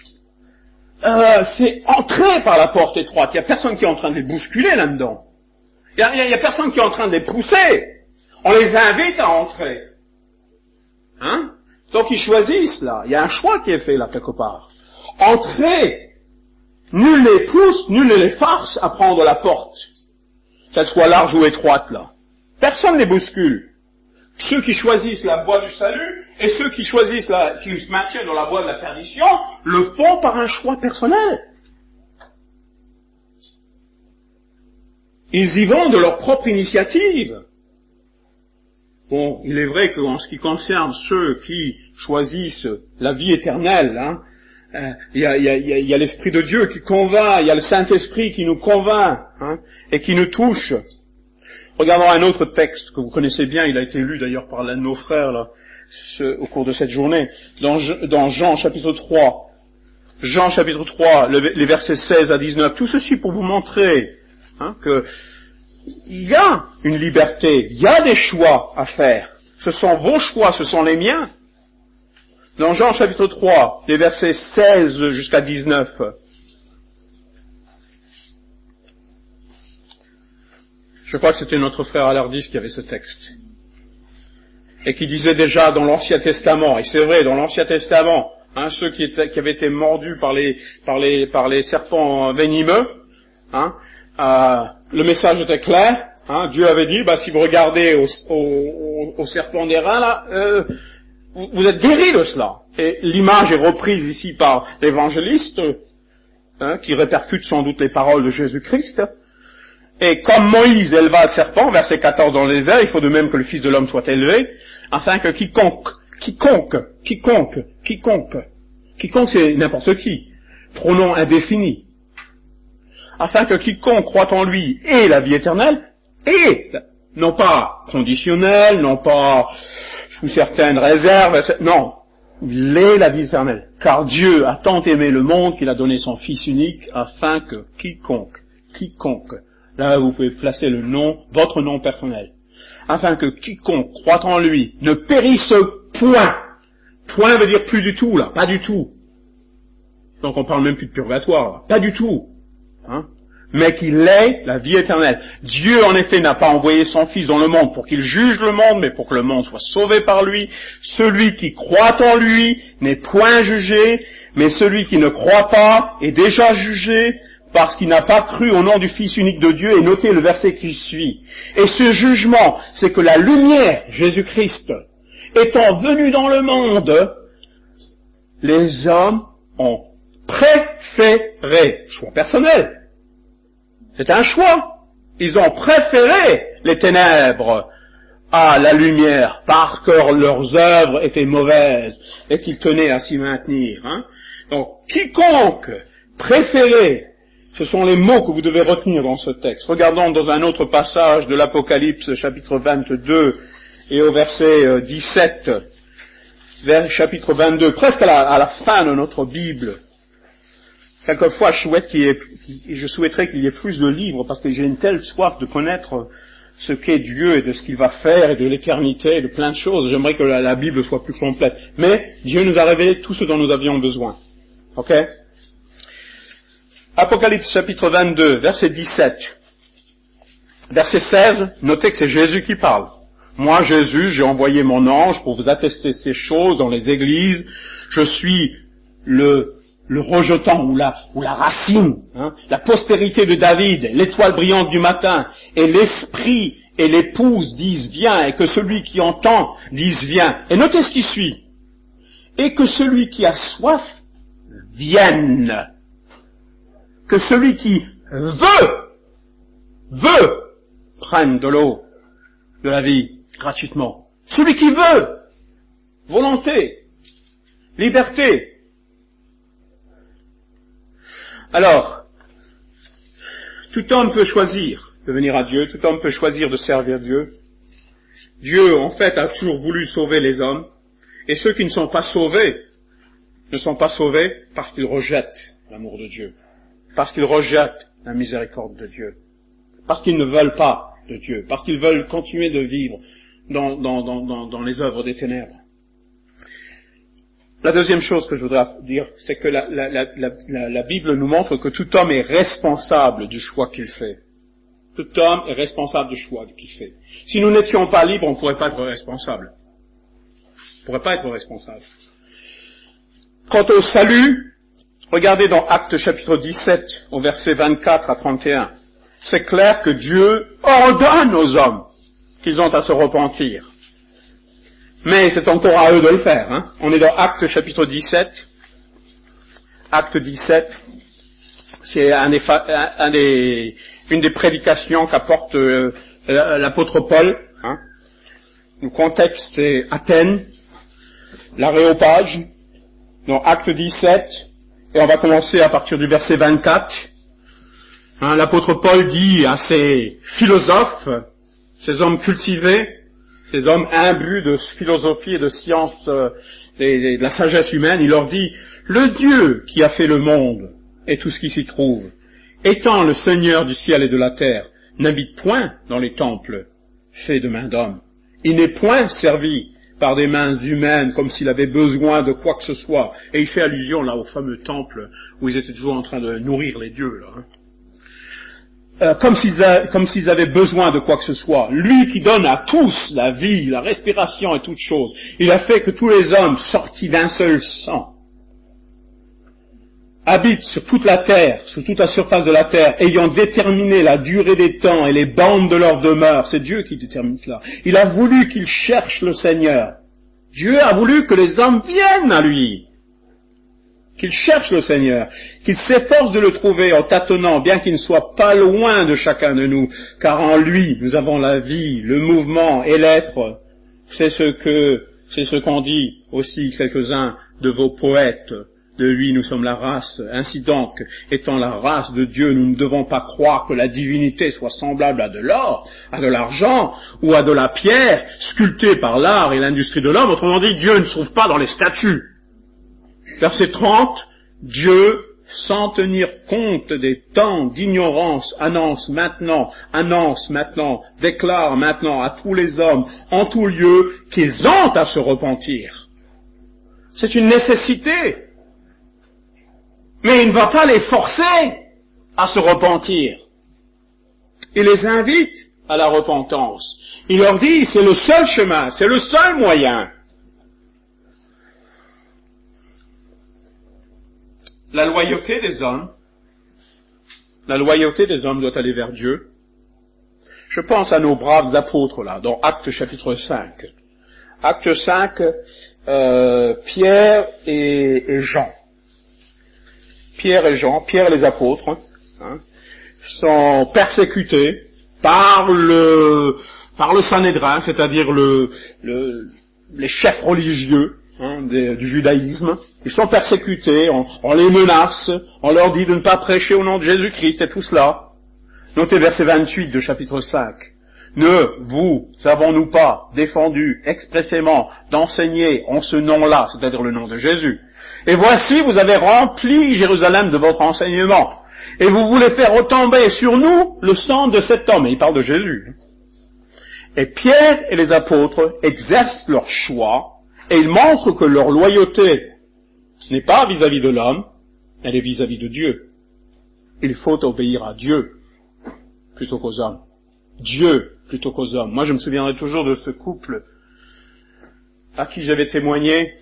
c'est entrer par la porte étroite. Il n'y a personne qui est en train de les bousculer là-dedans. Il y a personne qui est en train de les pousser. On les invite à entrer. Donc ils choisissent là. Il y a un choix qui est fait là quelque part. Entrer. Nul les pousse, nul ne les force à prendre la porte. Qu'elle soit large ou étroite, là. Personne ne les bouscule. Ceux qui choisissent la voie du salut, et ceux qui choisissent qui se maintiennent dans la voie de la perdition, le font par un choix personnel. Ils y vont de leur propre initiative. Bon, il est vrai qu'en ce qui concerne ceux qui choisissent la vie éternelle, il y a l'Esprit de Dieu qui convainc, il y a le Saint-Esprit qui nous convainc, et qui nous touche. Regardons un autre texte que vous connaissez bien, il a été lu d'ailleurs par l'un de nos frères, là, au cours de cette journée, dans Jean chapitre 3. Jean chapitre 3, les versets 16 à 19. Tout ceci pour vous montrer, que il y a une liberté, il y a des choix à faire. Ce sont vos choix, ce sont les miens. Dans Jean chapitre 3, les versets 16 jusqu'à 19. Je crois que c'était notre frère Alardis qui avait ce texte. Et qui disait déjà dans l'Ancien Testament, et c'est vrai, dans l'Ancien Testament, ceux qui avaient été mordus par les serpents venimeux, le message était clair, Dieu avait dit, si vous regardez au serpent des reins, là, vous êtes guéris de cela. Et l'image est reprise ici par l'évangéliste, qui répercute sans doute les paroles de Jésus-Christ. Et comme Moïse éleva le serpent, verset 14 dans les airs, il faut de même que le Fils de l'homme soit élevé, afin que quiconque, c'est n'importe qui, pronom indéfini, afin que quiconque croit en lui ait la vie éternelle, et non pas conditionnelle, non pas sous certaines réserves, non, il est la vie éternelle. Car Dieu a tant aimé le monde qu'il a donné son Fils unique, afin que quiconque, là vous pouvez placer le nom, votre nom personnel, afin que quiconque croit en lui ne périsse point. Point veut dire plus du tout, là, pas du tout. Donc on parle même plus de purgatoire, là, pas du tout. mais qu'il ait la vie éternelle. Dieu, en effet, n'a pas envoyé son Fils dans le monde pour qu'il juge le monde, mais pour que le monde soit sauvé par lui. Celui qui croit en lui n'est point jugé, mais celui qui ne croit pas est déjà jugé, parce qu'il n'a pas cru au nom du Fils unique de Dieu. Et notez le verset qui suit. Et ce jugement, c'est que la lumière, Jésus-Christ, étant venu dans le monde, les hommes ont préféré, choix personnel, c'est un choix, ils ont préféré les ténèbres à la lumière, parce que leurs œuvres étaient mauvaises et qu'ils tenaient à s'y maintenir. Donc, quiconque préféré, ce sont les mots que vous devez retenir dans ce texte. Regardons dans un autre passage de l'Apocalypse, chapitre 22, et au verset 17, vers chapitre 22, presque à la fin de notre Bible. Quelquefois, je souhaiterais qu'il y ait plus de livres, parce que j'ai une telle soif de connaître ce qu'est Dieu et de ce qu'il va faire, et de l'éternité, et de plein de choses. J'aimerais que la Bible soit plus complète. Mais Dieu nous a révélé tout ce dont nous avions besoin. Ok ? Apocalypse chapitre 22, verset 17. Verset 16, notez que c'est Jésus qui parle. Moi, Jésus, j'ai envoyé mon ange pour vous attester ces choses dans les églises. Je suis le rejetant ou la racine, la postérité de David, l'étoile brillante du matin, et l'esprit et l'épouse disent viens, et que celui qui entend dise viens. Et notez ce qui suit. Et que celui qui a soif vienne. Que celui qui veut prenne de l'eau de la vie gratuitement. Celui qui veut, volonté, liberté. Alors, tout homme peut choisir de venir à Dieu, tout homme peut choisir de servir Dieu. Dieu, en fait, a toujours voulu sauver les hommes, et ceux qui ne sont pas sauvés parce qu'ils rejettent l'amour de Dieu, parce qu'ils rejettent la miséricorde de Dieu, parce qu'ils ne veulent pas de Dieu, parce qu'ils veulent continuer de vivre dans les œuvres des ténèbres. La deuxième chose que je voudrais dire, c'est que la Bible nous montre que tout homme est responsable du choix qu'il fait. Tout homme est responsable du choix qu'il fait. Si nous n'étions pas libres, on ne pourrait pas être responsable. On ne pourrait pas être responsable. Quant au salut, regardez dans Actes chapitre 17, au verset 24 à 31. C'est clair que Dieu ordonne aux hommes qu'ils ont à se repentir. Mais c'est encore à eux de le faire. On est dans Actes chapitre 17. Acte 17, c'est une des prédications qu'apporte l'apôtre Paul. Le contexte, c'est Athènes, l'Aréopage, dans Acte 17, et on va commencer à partir du verset 24. L'apôtre Paul dit à ces philosophes, ces hommes cultivés, ces hommes imbus de philosophie et de science et de la sagesse humaine, il leur dit, le Dieu qui a fait le monde et tout ce qui s'y trouve, étant le Seigneur du ciel et de la terre, n'habite point dans les temples faits de mains d'hommes. Il n'est point servi par des mains humaines comme s'il avait besoin de quoi que ce soit. Et il fait allusion là au fameux temple où ils étaient toujours en train de nourrir les dieux, là. Comme s'ils avaient besoin de quoi que ce soit. Lui qui donne à tous la vie, la respiration et toutes choses. Il a fait que tous les hommes sortis d'un seul sang habitent sur toute la terre, sur toute la surface de la terre, ayant déterminé la durée des temps et les bandes de leur demeure. C'est Dieu qui détermine cela. Il a voulu qu'ils cherchent le Seigneur. Dieu a voulu que les hommes viennent à lui. Qu'il cherche le Seigneur, qu'il s'efforce de le trouver en tâtonnant, bien qu'il ne soit pas loin de chacun de nous, car en lui, nous avons la vie, le mouvement et l'être. C'est ce qu'ont dit aussi quelques-uns de vos poètes. De lui, nous sommes la race. Ainsi donc, étant la race de Dieu, nous ne devons pas croire que la divinité soit semblable à de l'or, à de l'argent, ou à de la pierre, sculptée par l'art et l'industrie de l'homme. Autrement dit, Dieu ne se trouve pas dans les statues. Verset 30, Dieu, sans tenir compte des temps d'ignorance, annonce maintenant, déclare maintenant à tous les hommes, en tout lieu, qu'ils ont à se repentir. C'est une nécessité. Mais il ne va pas les forcer. à se repentir. Il les invite à la repentance. Il leur dit, c'est le seul chemin, c'est le seul moyen. La loyauté des hommes doit aller vers Dieu. Je pense à nos braves apôtres là, dans Actes chapitre 5. Acte 5, Pierre et Jean. Pierre et les apôtres sont persécutés par le Sanhédrin, c'est-à-dire les chefs religieux du judaïsme. Ils sont persécutés, on les menace, on leur dit de ne pas prêcher au nom de Jésus-Christ et tout cela. Notez verset 28 de chapitre 5. Ne vous avons-nous pas défendu expressément d'enseigner en ce nom-là, c'est-à-dire le nom de Jésus? Et voici, vous avez rempli Jérusalem de votre enseignement. Et vous voulez faire retomber sur nous le sang de cet homme. Et il parle de Jésus. Et Pierre et les apôtres exercent leur choix, et ils montrent que leur loyauté n'est pas vis-à-vis de l'homme, elle est vis-à-vis de Dieu. Il faut obéir à Dieu plutôt qu'aux hommes. Dieu plutôt qu'aux hommes. Moi, je me souviendrai toujours de ce couple à qui j'avais témoigné.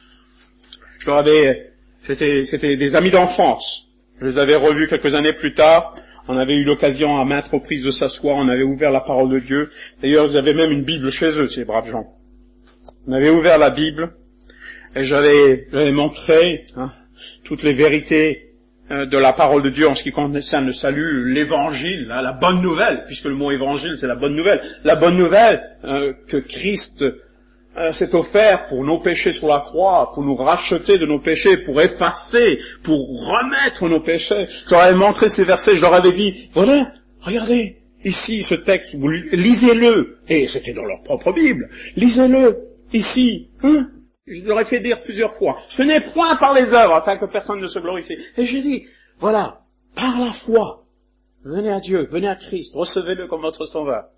C'était des amis d'enfance. Je les avais revus quelques années plus tard. On avait eu l'occasion à maintes reprises de s'asseoir. On avait ouvert la parole de Dieu. D'ailleurs, ils avaient même une Bible chez eux, ces braves gens. On avait ouvert la Bible et j'avais montré toutes les vérités de la parole de Dieu en ce qui concerne le salut, l'évangile, la bonne nouvelle, puisque le mot évangile c'est la bonne nouvelle que Christ s'est offert pour nos péchés sur la croix, pour nous racheter de nos péchés, pour effacer, pour remettre nos péchés. Je leur avais montré ces versets, je leur avais dit, voilà, regardez, ici ce texte, vous lisez-le, et c'était dans leur propre Bible, lisez-le, ici, je leur ai fait dire plusieurs fois, ce n'est point par les œuvres afin que personne ne se glorifie. Et j'ai dit, voilà, par la foi, venez à Dieu, venez à Christ, recevez-le comme votre sauveur.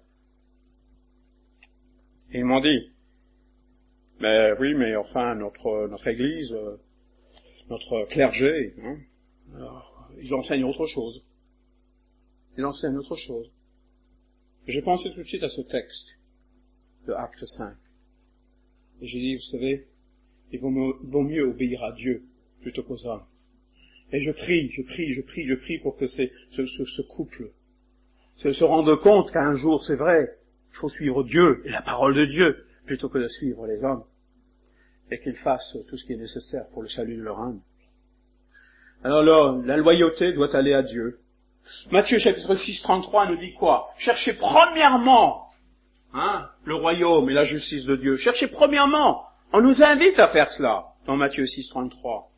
Et ils m'ont dit, mais oui, mais enfin, notre église, notre clergé, alors, ils enseignent autre chose. Ils enseignent autre chose. Et j'ai pensé tout de suite à ce texte de Acte 5. Et j'ai dit, vous savez, il vaut mieux obéir à Dieu plutôt qu'aux hommes. Et je prie pour que ce couple se rende compte qu'un jour, c'est vrai, il faut suivre Dieu et la parole de Dieu plutôt que de suivre les hommes. Et qu'ils fassent tout ce qui est nécessaire pour le salut de leur âme. Alors là, la loyauté doit aller à Dieu. Matthieu chapitre 6, 33 nous dit quoi? Cherchez premièrement le royaume et la justice de Dieu. Cherchez premièrement. On nous invite à faire cela dans Matthieu 6, 33.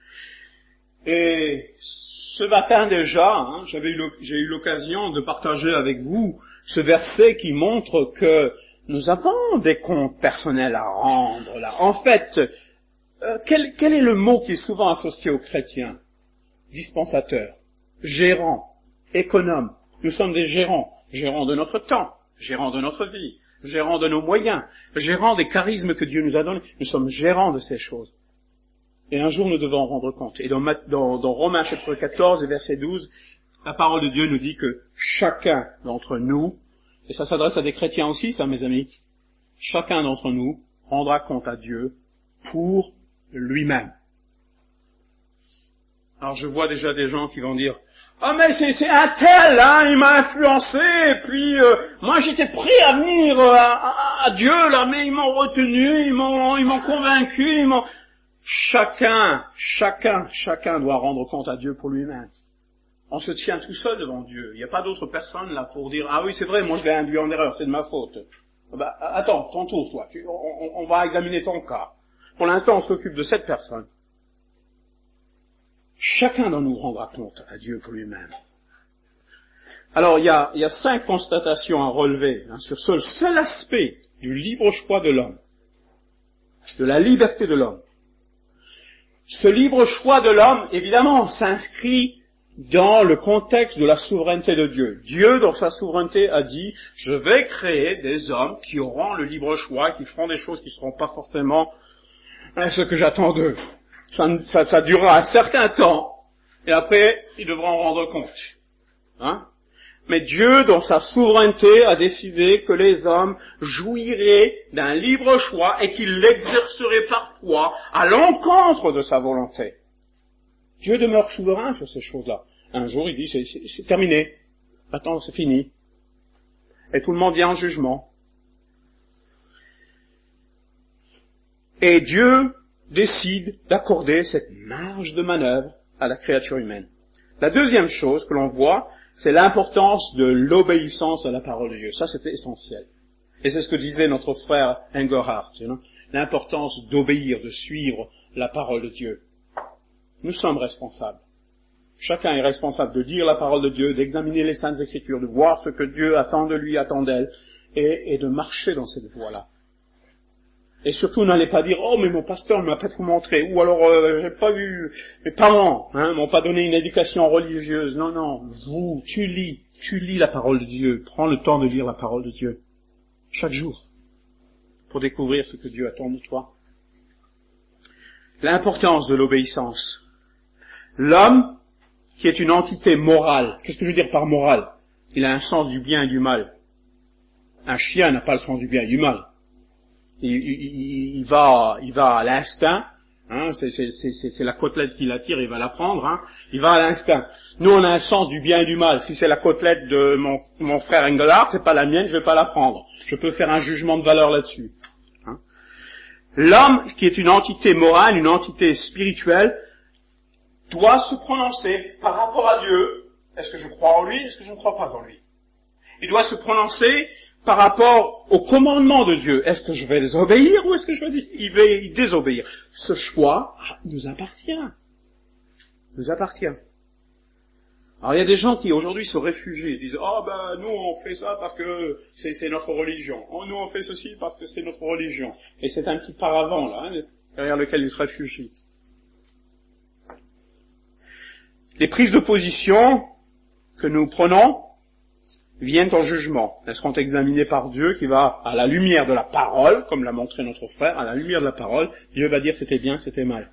Et ce matin déjà, j'ai eu l'occasion de partager avec vous ce verset qui montre que nous avons des comptes personnels à rendre là. En fait, quel est le mot qui est souvent associé aux chrétiens? Dispensateur, gérant, économe. Nous sommes des gérants de notre temps, gérants de notre vie, gérants de nos moyens, gérants des charismes que Dieu nous a donnés. Nous sommes gérants de ces choses. Et un jour, nous devons en rendre compte. Et dans Romains chapitre 14 et verset 12, la parole de Dieu nous dit que chacun d'entre nous, et ça s'adresse à des chrétiens aussi, ça, mes amis, chacun d'entre nous rendra compte à Dieu pour lui-même. Alors je vois déjà des gens qui vont dire, ah mais c'est un tel, il m'a influencé, et puis moi j'étais prêt à venir à Dieu là, mais ils m'ont retenu, ils m'ont convaincu, Chacun doit rendre compte à Dieu pour lui-même. On se tient tout seul devant Dieu. Il n'y a pas d'autre personne là pour dire, ah oui c'est vrai, moi je l'ai induit en erreur, c'est de ma faute. Attends, ton tour toi, on va examiner ton cas. Pour l'instant on s'occupe de cette personne. Chacun d'en nous rendra compte à Dieu pour lui-même. Alors, il y a 5 constatations à relever sur ce seul aspect du libre choix de l'homme, de la liberté de l'homme. Ce libre choix de l'homme, évidemment, s'inscrit dans le contexte de la souveraineté de Dieu. Dieu, dans sa souveraineté, a dit, je vais créer des hommes qui auront le libre choix, qui feront des choses qui ne seront pas forcément ce que j'attends d'eux. Ça durera un certain temps, Et après, ils devront en rendre compte. Hein? Mais Dieu, dans sa souveraineté, a décidé que les hommes jouiraient d'un libre choix et qu'ils l'exerceraient parfois à l'encontre de sa volonté. Dieu demeure souverain sur ces choses-là. Un jour, il dit, c'est terminé. Maintenant, c'est fini. Et tout le monde vient en jugement. Et Dieu décide d'accorder cette marge de manœuvre à la créature humaine. La deuxième chose que l'on voit, c'est l'importance de l'obéissance à la parole de Dieu. Ça, c'était essentiel. Et c'est ce que disait notre frère Engelhardt, l'importance d'obéir, de suivre la parole de Dieu. Nous sommes responsables. Chacun est responsable de lire la parole de Dieu, d'examiner les Saintes Écritures, de voir ce que Dieu attend de lui, attend d'elle, et de marcher dans cette voie-là. Et surtout, n'allez pas dire, oh, mais mon pasteur ne m'a pas tout montré, ou alors, j'ai pas vu, mes parents, m'ont pas donné une éducation religieuse. Non, non, tu lis la parole de Dieu, prends le temps de lire la parole de Dieu, chaque jour, pour découvrir ce que Dieu attend de toi. L'importance de l'obéissance. L'homme, qui est une entité morale, qu'est-ce que je veux dire par morale? Il a un sens du bien et du mal. Un chien n'a pas le sens du bien et du mal. Il va à l'instinct, c'est la côtelette qui l'attire, il va la prendre, il va à l'instinct. Nous, on a un sens du bien et du mal. Si c'est la côtelette de mon frère Engelhardt, c'est pas la mienne, je vais pas la prendre. Je peux faire un jugement de valeur là-dessus. L'homme, qui est une entité morale, une entité spirituelle, doit se prononcer par rapport à Dieu. Est-ce que je crois en lui? Est-ce que je ne crois pas en lui? Il doit se prononcer par rapport au commandement de Dieu. Est-ce que je vais les obéir ou est-ce que je vais y désobéir? Ce choix nous appartient. Nous appartient. Alors il y a des gens qui aujourd'hui se réfugient, disent nous on fait ça parce que c'est notre religion. Oh, nous on fait ceci parce que c'est notre religion. Et c'est un petit paravent là, derrière lequel ils se réfugient. Les prises de position que nous prenons viennent en jugement. Elles seront examinées par Dieu qui va, à la lumière de la parole, comme l'a montré notre frère, à la lumière de la parole, Dieu va dire c'était bien, c'était mal.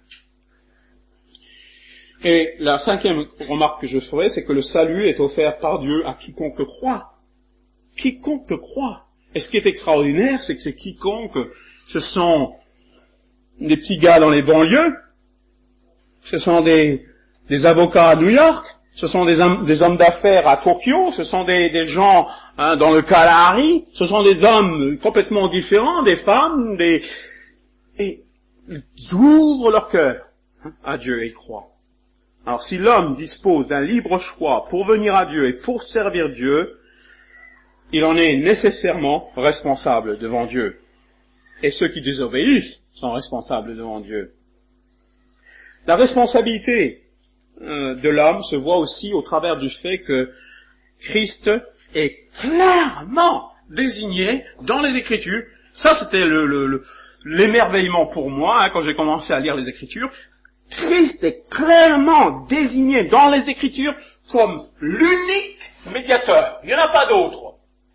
Et la cinquième remarque que je ferai, c'est que le salut est offert par Dieu à quiconque croit. Quiconque croit. Et ce qui est extraordinaire, c'est que c'est quiconque, ce sont des petits gars dans les banlieues, ce sont des avocats à New York, ce sont des hommes d'affaires à Tokyo, ce sont des gens dans le Kalahari, ce sont des hommes complètement différents, des femmes, et ils ouvrent leur cœur à Dieu et croient. Alors si l'homme dispose d'un libre choix pour venir à Dieu et pour servir Dieu, il en est nécessairement responsable devant Dieu. Et ceux qui désobéissent sont responsables devant Dieu. La responsabilité de l'homme se voit aussi au travers du fait que Christ est clairement désigné dans les Écritures. Ça, c'était l'émerveillement pour moi quand j'ai commencé à lire les Écritures. Christ est clairement désigné dans les Écritures comme l'unique médiateur. Il n'y en a pas d'autre.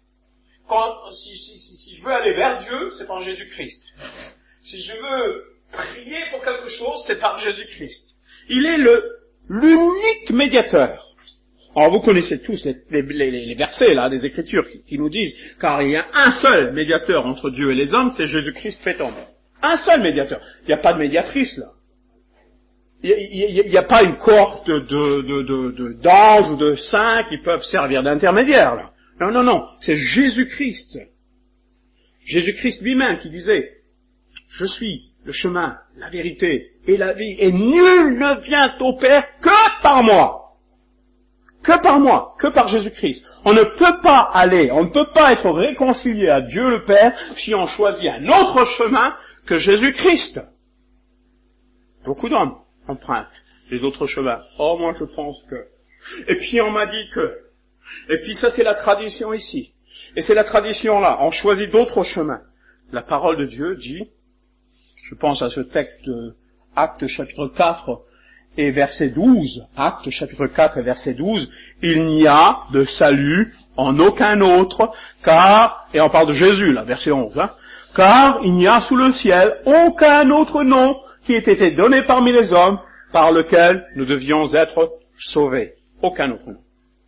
Si je veux aller vers Dieu, c'est par Jésus-Christ. Si je veux prier pour quelque chose, c'est par Jésus-Christ. Il est l'unique médiateur. Alors vous connaissez tous les versets là des Écritures qui nous disent, car il y a un seul médiateur entre Dieu et les hommes, c'est Jésus-Christ fait homme. Un seul médiateur. Il n'y a pas de médiatrice là. Il n'y a pas une cohorte d'anges ou de saints qui peuvent servir d'intermédiaire là. Non, non, c'est Jésus-Christ. Jésus-Christ lui-même qui disait, je suis le chemin, la vérité et la vie, et nul ne vient au Père que par moi. Que par moi, que par Jésus-Christ. On ne peut pas on ne peut pas être réconcilié à Dieu le Père si on choisit un autre chemin que Jésus-Christ. Beaucoup d'hommes empruntent les autres chemins. Oh, moi je pense que. Et puis on m'a dit que. Et puis ça c'est la tradition ici. Et c'est la tradition là. On choisit d'autres chemins. La parole de Dieu dit, je pense à ce texte de Actes chapitre 4 et verset 12. Actes chapitre 4 et verset 12. Il n'y a de salut en aucun autre, car, et on parle de Jésus là, verset 11, car il n'y a sous le ciel aucun autre nom qui ait été donné parmi les hommes par lequel nous devions être sauver. Aucun autre nom.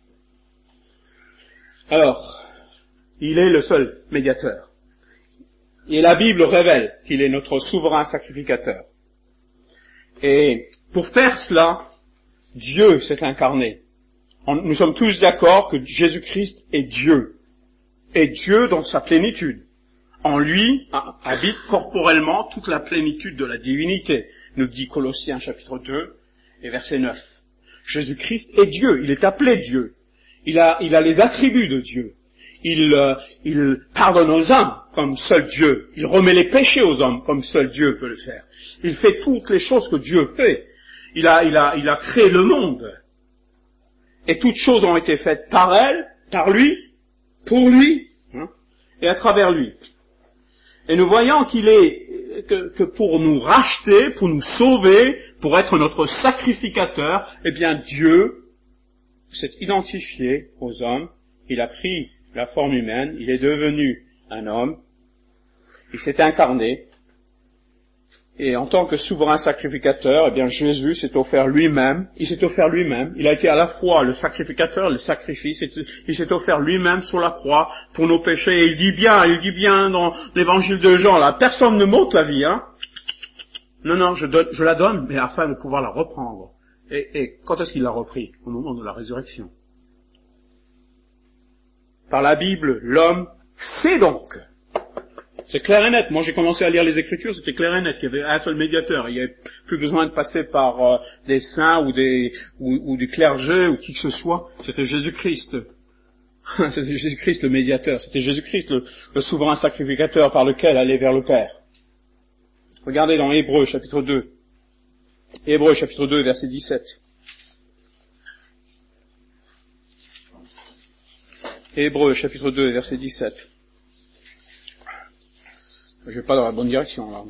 Alors, il est le seul médiateur. Et la Bible révèle qu'il est notre souverain sacrificateur. Et pour faire cela, Dieu s'est incarné. Nous sommes tous d'accord que Jésus-Christ est Dieu. Et Dieu dans sa plénitude. En lui habite corporellement toute la plénitude de la divinité, nous dit Colossiens chapitre 2 et verset 9. Jésus-Christ est Dieu, il est appelé Dieu. Il a les attributs de Dieu. Il pardonne aux hommes comme seul Dieu. Il remet les péchés aux hommes comme seul Dieu peut le faire. Il fait toutes les choses que Dieu fait. Il a créé le monde. Et toutes choses ont été faites par elle, par lui, pour lui, et à travers lui. Et nous voyons qu'il est, que pour nous racheter, pour nous sauver, pour être notre sacrificateur, eh bien Dieu s'est identifié aux hommes, il a pris la forme humaine, il est devenu un homme, il s'est incarné, et en tant que souverain sacrificateur, eh bien Jésus s'est offert lui-même, il a été à la fois le sacrificateur, le sacrifice, il s'est offert lui-même sur la croix pour nos péchés, et il dit bien dans l'évangile de Jean, là, personne ne m'ôte la vie, Non, je la donne, mais afin de pouvoir la reprendre. Et quand est-ce qu'il l'a repris? Au moment de la résurrection. Par la Bible, l'homme sait donc. C'est clair et net. Moi, j'ai commencé à lire les Écritures, c'était clair et net. Il y avait un seul médiateur. Il n'y avait plus besoin de passer par des saints ou du clergé ou qui que ce soit. C'était Jésus-Christ. C'était Jésus-Christ le médiateur. C'était Jésus-Christ le souverain sacrificateur par lequel aller vers le Père. Regardez dans Hébreux chapitre 2. Hébreux chapitre 2, verset 17. Hébreux chapitre 2, verset 17. Je vais pas dans la bonne direction, là.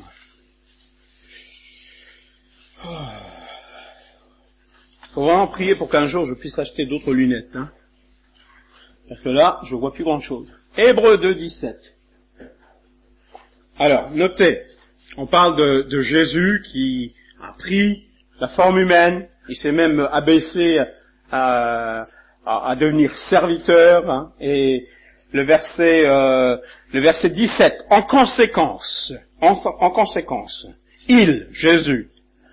Faut vraiment prier pour qu'un jour je puisse acheter d'autres lunettes, Parce que là, je vois plus grand chose. Hébreux 2, 17. Alors, notez, on parle de Jésus qui a pris la forme humaine, il s'est même abaissé à devenir serviteur, et le verset 17, en conséquence, Jésus,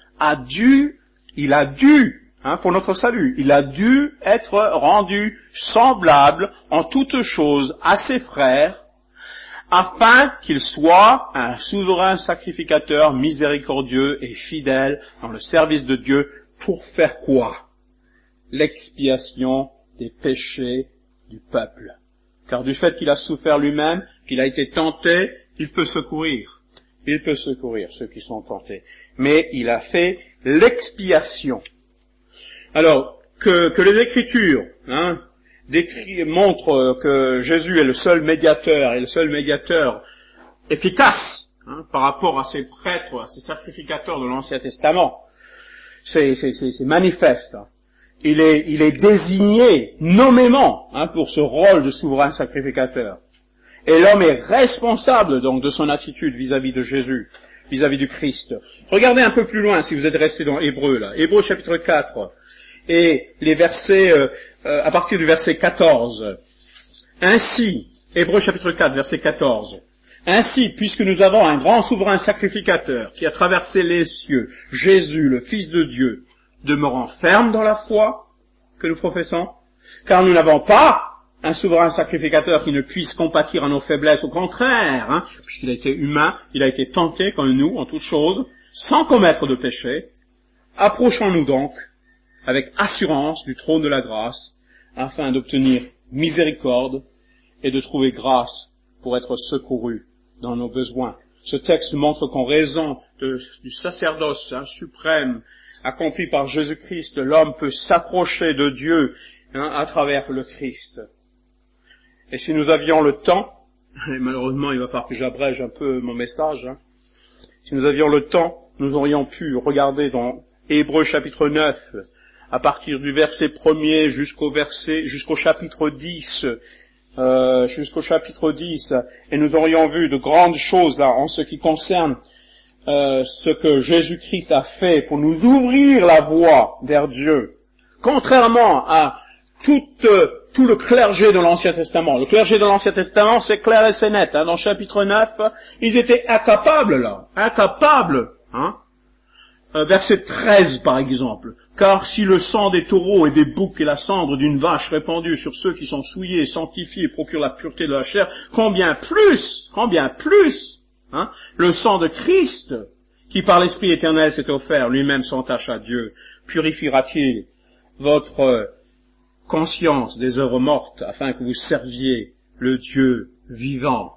il a dû, pour notre salut, il a dû être rendu semblable en toutes choses à ses frères, afin qu'il soit un souverain sacrificateur miséricordieux et fidèle dans le service de Dieu, pour faire quoi? L'expiation des péchés du peuple. Car du fait qu'il a souffert lui-même, qu'il a été tenté, il peut secourir ceux qui sont tentés. Mais il a fait l'expiation. Alors, que les Écritures montrent que Jésus est le seul médiateur efficace par rapport à ces prêtres, à ces sacrificateurs de l'Ancien Testament, c'est manifeste. Il est désigné nommément pour ce rôle de souverain sacrificateur. Et l'homme est responsable donc de son attitude vis-à-vis de Jésus, vis-à-vis du Christ. Regardez un peu plus loin si vous êtes resté dans Hébreux là. Hébreux chapitre 4 et les versets à partir du verset 14. Ainsi, Hébreux chapitre 4 verset 14. Ainsi, puisque nous avons un grand souverain sacrificateur qui a traversé les cieux, Jésus, le Fils de Dieu, demeurant ferme dans la foi que nous professons, car nous n'avons pas un souverain sacrificateur qui ne puisse compatir à nos faiblesses, au contraire, puisqu'il a été humain, il a été tenté comme nous en toutes choses, sans commettre de péché. Approchons-nous donc avec assurance du trône de la grâce, afin d'obtenir miséricorde et de trouver grâce pour être secourus dans nos besoins. Ce texte montre qu'en raison du sacerdoce suprême accompli par Jésus-Christ, l'homme peut s'approcher de Dieu à travers le Christ. Et si nous avions le temps, et malheureusement il va falloir que j'abrège un peu mon message, si nous avions le temps, nous aurions pu regarder dans Hébreux chapitre 9, à partir du verset 1er jusqu'au chapitre 10, et nous aurions vu de grandes choses là en ce qui concerne ce que Jésus-Christ a fait pour nous ouvrir la voie vers Dieu, Contrairement à tout le clergé de l'Ancien Testament. Le clergé de l'Ancien Testament, c'est clair et c'est net. Dans chapitre 9, ils étaient incapables, là. Incapables. Verset 13, par exemple. Car si le sang des taureaux et des boucs et la cendre d'une vache répandue sur ceux qui sont souillés et sanctifiés procurent la pureté de la chair, combien plus, le sang de Christ, qui par l'Esprit éternel s'est offert lui-même sans tache à Dieu, purifiera-t-il votre conscience des œuvres mortes, afin que vous serviez le Dieu vivant.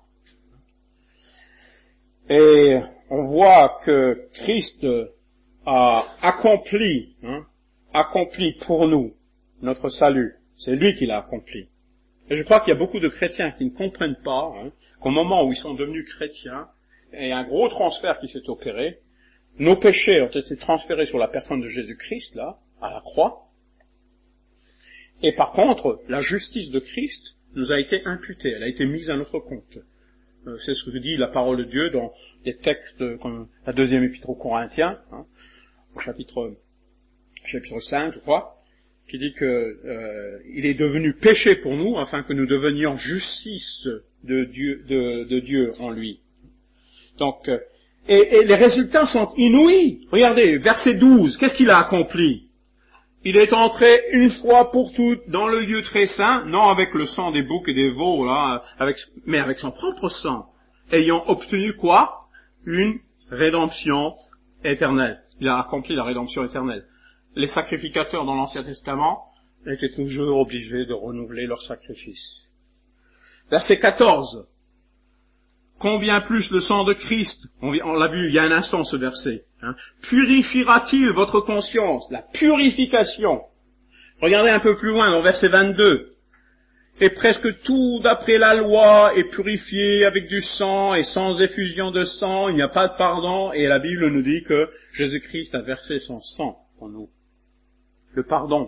Et on voit que Christ a accompli pour nous notre salut. C'est lui qui l'a accompli. Et je crois qu'il y a beaucoup de chrétiens qui ne comprennent pas qu'au moment où ils sont devenus chrétiens, il y a un gros transfert qui s'est opéré. Nos péchés ont été transférés sur la personne de Jésus-Christ, là, à la croix. Et par contre, la justice de Christ nous a été imputée, elle a été mise à notre compte. C'est ce que dit la parole de Dieu dans les textes comme la deuxième épître aux Corinthiens, au chapitre 5, je crois, qui dit que il est devenu péché pour nous, afin que nous devenions justice de Dieu en lui. Donc, et les résultats sont inouïs. Regardez, verset 12, qu'est-ce qu'il a accompli? Il est entré une fois pour toutes dans le lieu très saint, non avec le sang des boucs et des veaux, là, mais avec son propre sang, ayant obtenu quoi? Une rédemption éternelle. Il a accompli la rédemption éternelle. Les sacrificateurs dans l'Ancien Testament étaient toujours obligés de renouveler leur sacrifice. Verset 14. Combien plus le sang de Christ, on l'a vu il y a un instant ce verset, purifiera-t-il votre conscience? La purification. Regardez un peu plus loin dans verset 22. Et presque tout d'après la loi est purifié avec du sang, et sans effusion de sang, il n'y a pas de pardon, et la Bible nous dit que Jésus-Christ a versé son sang pour nous. Le pardon.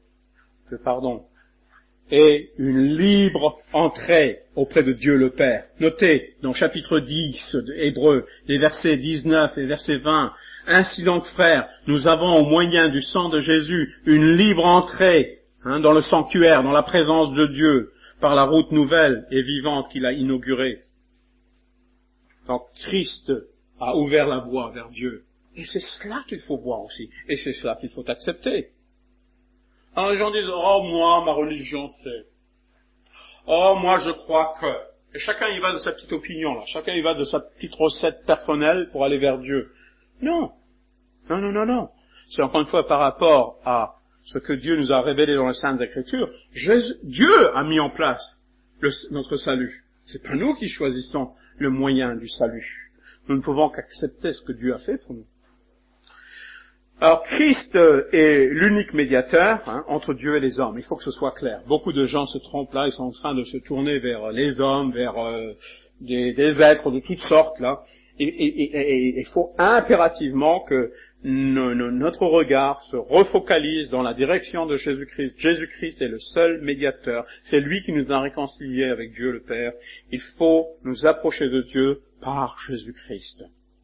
Et une libre entrée auprès de Dieu le Père. Notez, dans chapitre 10 d'Hébreux, les versets 19 et verset 20, « Ainsi donc, frères, nous avons au moyen du sang de Jésus une libre entrée dans le sanctuaire, dans la présence de Dieu, par la route nouvelle et vivante qu'il a inaugurée. » Donc Christ a ouvert la voie vers Dieu. Et c'est cela qu'il faut voir aussi. Et c'est cela qu'il faut accepter. Alors les gens disent, oh moi, ma religion c'est, oh moi je crois que, et chacun y va de sa petite opinion là, chacun y va de sa petite recette personnelle pour aller vers Dieu. Non. C'est encore une fois par rapport à ce que Dieu nous a révélé dans les Saintes Écritures. Dieu a mis en place notre salut. C'est pas nous qui choisissons le moyen du salut. Nous ne pouvons qu'accepter ce que Dieu a fait pour nous. Alors, Christ est l'unique médiateur entre Dieu et les hommes. Il faut que ce soit clair. Beaucoup de gens se trompent là, ils sont en train de se tourner vers les hommes, vers des êtres de toutes sortes là. Et il faut impérativement que notre regard se refocalise dans la direction de Jésus-Christ. Jésus-Christ est le seul médiateur. C'est lui qui nous a réconciliés avec Dieu le Père. Il faut nous approcher de Dieu par Jésus-Christ.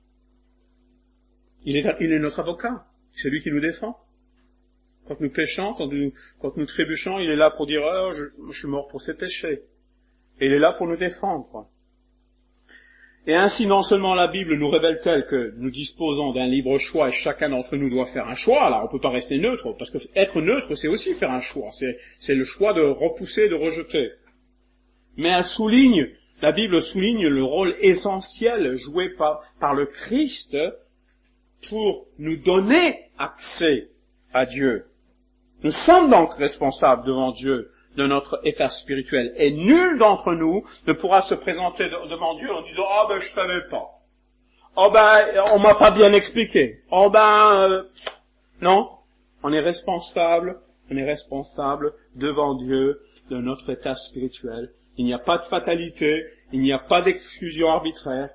Il est notre avocat. C'est lui qui nous défend. Quand nous péchons, quand nous trébuchons, il est là pour dire « je suis mort pour ces péchés ». Et il est là pour nous défendre. Et ainsi, non seulement la Bible nous révèle-t-elle que nous disposons d'un libre choix et chacun d'entre nous doit faire un choix, là on ne peut pas rester neutre, parce que être neutre c'est aussi faire un choix, c'est le choix de repousser, de rejeter. Mais la Bible souligne le rôle essentiel joué par le Christ pour nous donner accès à Dieu. Nous sommes donc responsables devant Dieu de notre état spirituel. Et nul d'entre nous ne pourra se présenter devant Dieu en disant « Ah ben je savais pas. Oh ben on m'a pas bien expliqué. Oh ben non, on est responsable devant Dieu de notre état spirituel. Il n'y a pas de fatalité, il n'y a pas d'exclusion arbitraire,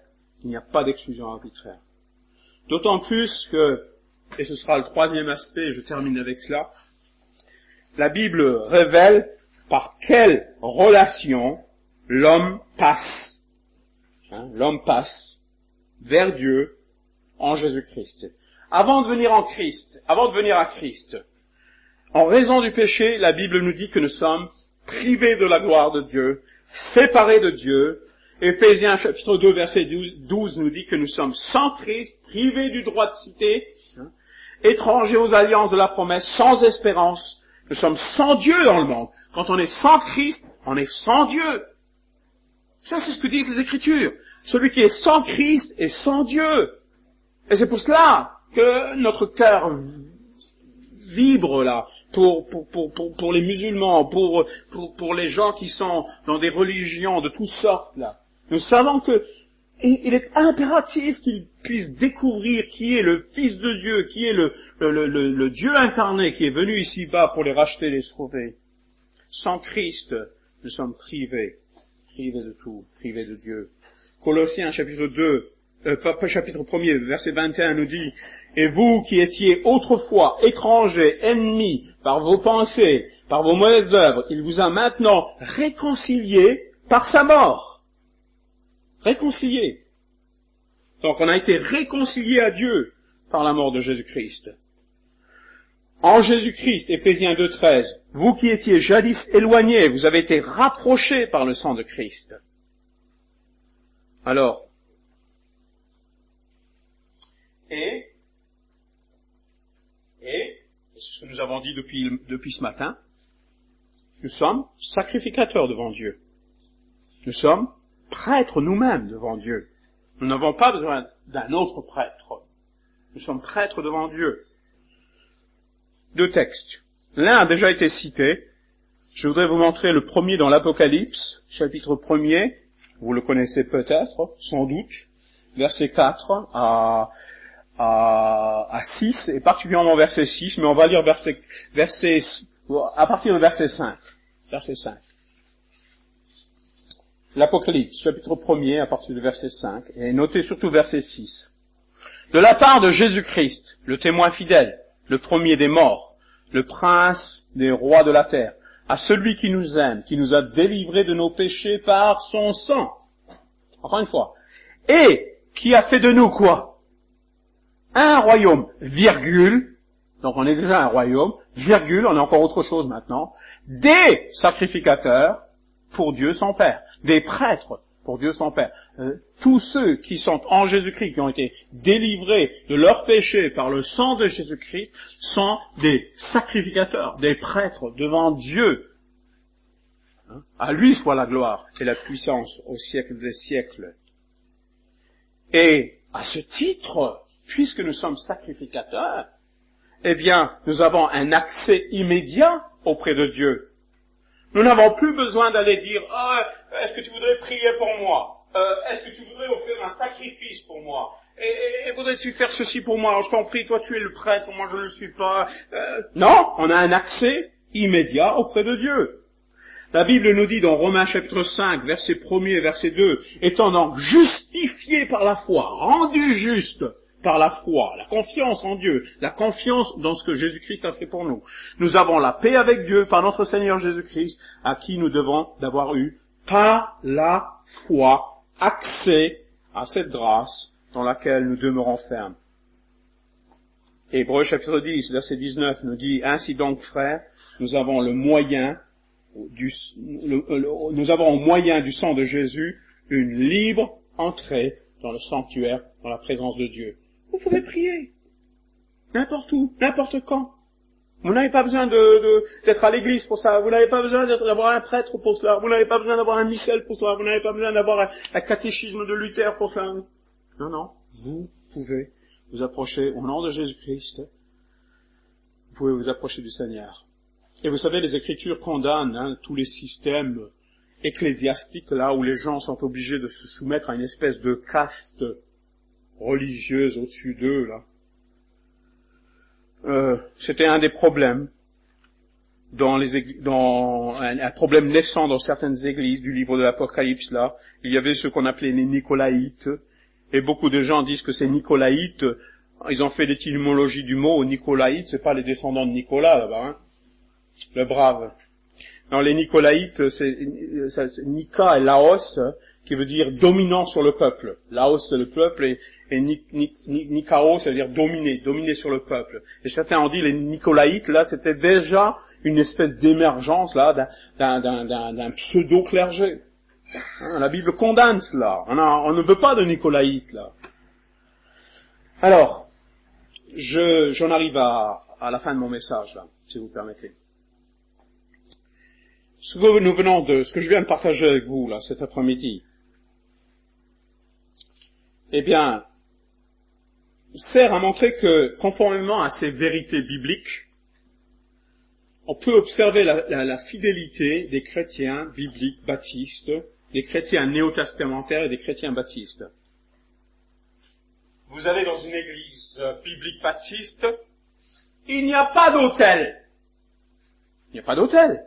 D'autant plus que, et ce sera le troisième aspect, je termine avec cela, la Bible révèle par quelle relation l'homme passe. L'homme passe vers Dieu en Jésus-Christ. Avant de venir à Christ, En raison du péché, la Bible nous dit que nous sommes privés de la gloire de Dieu, séparés de Dieu. Éphésiens chapitre 2 verset 12 nous dit que nous sommes sans Christ, privés du droit de cité, étrangers aux alliances de la promesse, sans espérance. Nous sommes sans Dieu dans le monde. Quand on est sans Christ, on est sans Dieu. Ça, c'est ce que disent les Écritures. Celui qui est sans Christ est sans Dieu. Et c'est pour cela que notre cœur vibre là, pour les musulmans, pour les gens qui sont dans des religions de toutes sortes là. Nous savons que il est impératif qu'ils puissent découvrir qui est le Fils de Dieu, qui est le Dieu incarné qui est venu ici-bas pour les racheter, les sauver. Sans Christ, nous sommes privés de tout, privés de Dieu. Colossiens chapitre 1er, verset 21 nous dit, « Et vous qui étiez autrefois étrangers, ennemis, par vos pensées, par vos mauvaises œuvres, il vous a maintenant réconciliés par sa mort. » Réconciliés. Donc on a été réconciliés à Dieu par la mort de Jésus-Christ. En Jésus-Christ, Éphésiens 2,13, vous qui étiez jadis éloignés, vous avez été rapprochés par le sang de Christ. Alors, et c'est ce que nous avons dit depuis ce matin, nous sommes sacrificateurs devant Dieu. Nous sommes prêtres nous-mêmes devant Dieu. Nous n'avons pas besoin d'un autre prêtre. Nous sommes prêtres devant Dieu. Deux textes. L'un a déjà été cité. Je voudrais vous montrer le premier dans l'Apocalypse, chapitre 1er. Vous le connaissez peut-être, sans doute. Verset 4 à 6, et particulièrement verset 6, mais on va lire à partir de verset 5. Verset 5. L'Apocalypse, chapitre 1er, à partir du verset 5, et notez surtout verset 6. De la part de Jésus-Christ, le témoin fidèle, le premier des morts, le prince des rois de la terre, à celui qui nous aime, qui nous a délivrés de nos péchés par son sang. Encore une fois. Et qui a fait de nous quoi? Un royaume, virgule, donc on est déjà un royaume, virgule, on est encore autre chose maintenant, des sacrificateurs pour Dieu son Père. Des prêtres pour Dieu son Père. Tous ceux qui sont en Jésus-Christ, qui ont été délivrés de leurs péchés par le sang de Jésus-Christ, sont des sacrificateurs, des prêtres devant Dieu. À lui soit la gloire et la puissance au siècle des siècles. Et à ce titre, puisque nous sommes sacrificateurs, eh bien, nous avons un accès immédiat auprès de Dieu. Nous n'avons plus besoin d'aller dire « est-ce que tu voudrais prier pour moi? Est-ce que tu voudrais offrir un sacrifice pour moi? Et voudrais-tu faire ceci pour moi? Je t'en prie, toi tu es le prêtre, moi je ne le suis pas. » Non, on a un accès immédiat auprès de Dieu. La Bible nous dit dans Romains chapitre 5, verset 1er et verset 2, « Étant donc justifiés par la foi, rendus justes par la foi, la confiance en Dieu, la confiance dans ce que Jésus-Christ a fait pour nous. Nous avons la paix avec Dieu par notre Seigneur Jésus-Christ, à qui nous devons d'avoir eu, par la foi, accès à cette grâce dans laquelle nous demeurons fermes. » Hébreux chapitre 10, verset 19 nous dit, « Ainsi donc, frères, nous avons au moyen du sang de Jésus une libre entrée dans le sanctuaire, dans la présence de Dieu. » Vous pouvez prier. N'importe où, n'importe quand. Vous n'avez pas besoin d'être à l'église pour ça. Vous n'avez pas besoin d'avoir un prêtre pour cela. Vous n'avez pas besoin d'avoir un missel pour cela. Vous n'avez pas besoin d'avoir un catéchisme de Luther pour cela. Non. Vous pouvez vous approcher au nom de Jésus-Christ. Vous pouvez vous approcher du Seigneur. Et vous savez, les Écritures condamnent tous les systèmes ecclésiastiques là où les gens sont obligés de se soumettre à une espèce de caste religieuse au-dessus d'eux, là. C'était un des problèmes un problème naissant dans certaines églises du livre de l'Apocalypse, là. Il y avait ce qu'on appelait les Nicolaïtes, et beaucoup de gens disent que ces Nicolaïtes, ils ont fait l'étymologie du mot, Nicolaïte, c'est pas les descendants de Nicolas, là-bas, le brave. Non, les Nicolaïtes, c'est Nika et Laos, qui veut dire dominant sur le peuple. Laos, c'est le peuple, Et Nikao, ça veut dire dominer sur le peuple. Et certains ont dit les Nicolaïtes, là, c'était déjà une espèce d'émergence, là, d'un pseudo-clergé. La Bible condamne cela. On ne veut pas de Nicolaïtes, là. Alors, j'en arrive à la fin de mon message, là, si vous permettez. Ce que je viens de partager avec vous, là, cet après-midi, eh bien, sert à montrer que, conformément à ces vérités bibliques, on peut observer la fidélité des chrétiens bibliques baptistes, des chrétiens néo-testamentaires et des chrétiens baptistes. Vous allez dans une église biblique baptiste, il n'y a pas d'autel. Il n'y a pas d'autel.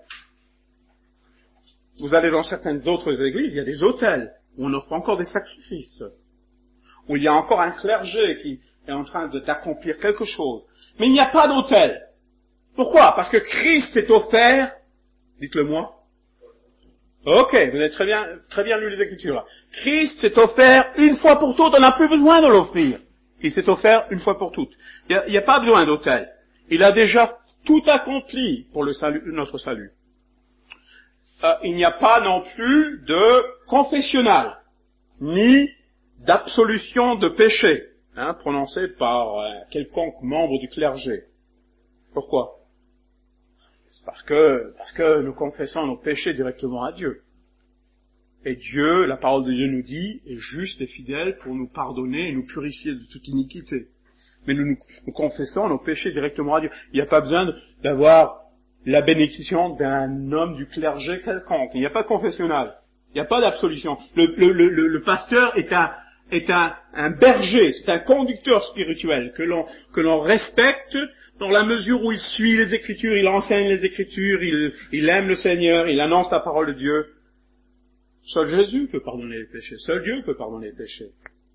Vous allez dans certaines autres églises, il y a des autels, où on offre encore des sacrifices, où il y a encore un clergé qui est en train d'accomplir quelque chose. Mais il n'y a pas d'autel. Pourquoi? Parce que Christ est offert, dites-le moi. Ok, vous avez très bien lu les Écritures là. Christ s'est offert une fois pour toutes, on n'a plus besoin de l'offrir. Il s'est offert une fois pour toutes. Il n'y a pas besoin d'autel. Il a déjà tout accompli pour notre salut. Il n'y a pas non plus de confessionnal, ni d'absolution de péché, prononcée par quelconque membre du clergé. Pourquoi? Parce que nous confessons nos péchés directement à Dieu. Et Dieu, la parole de Dieu nous dit, est juste et fidèle pour nous pardonner et nous purifier de toute iniquité. Mais nous confessons nos péchés directement à Dieu. Il n'y a pas besoin d'avoir la bénédiction d'un homme du clergé quelconque. Il n'y a pas de confessionnal. Il n'y a pas d'absolution. Le pasteur est un berger, c'est un conducteur spirituel que l'on respecte dans la mesure où il suit les Écritures, il enseigne les Écritures, il aime le Seigneur, il annonce la parole de Dieu. Seul Jésus peut pardonner les péchés. Seul Dieu peut pardonner les péchés.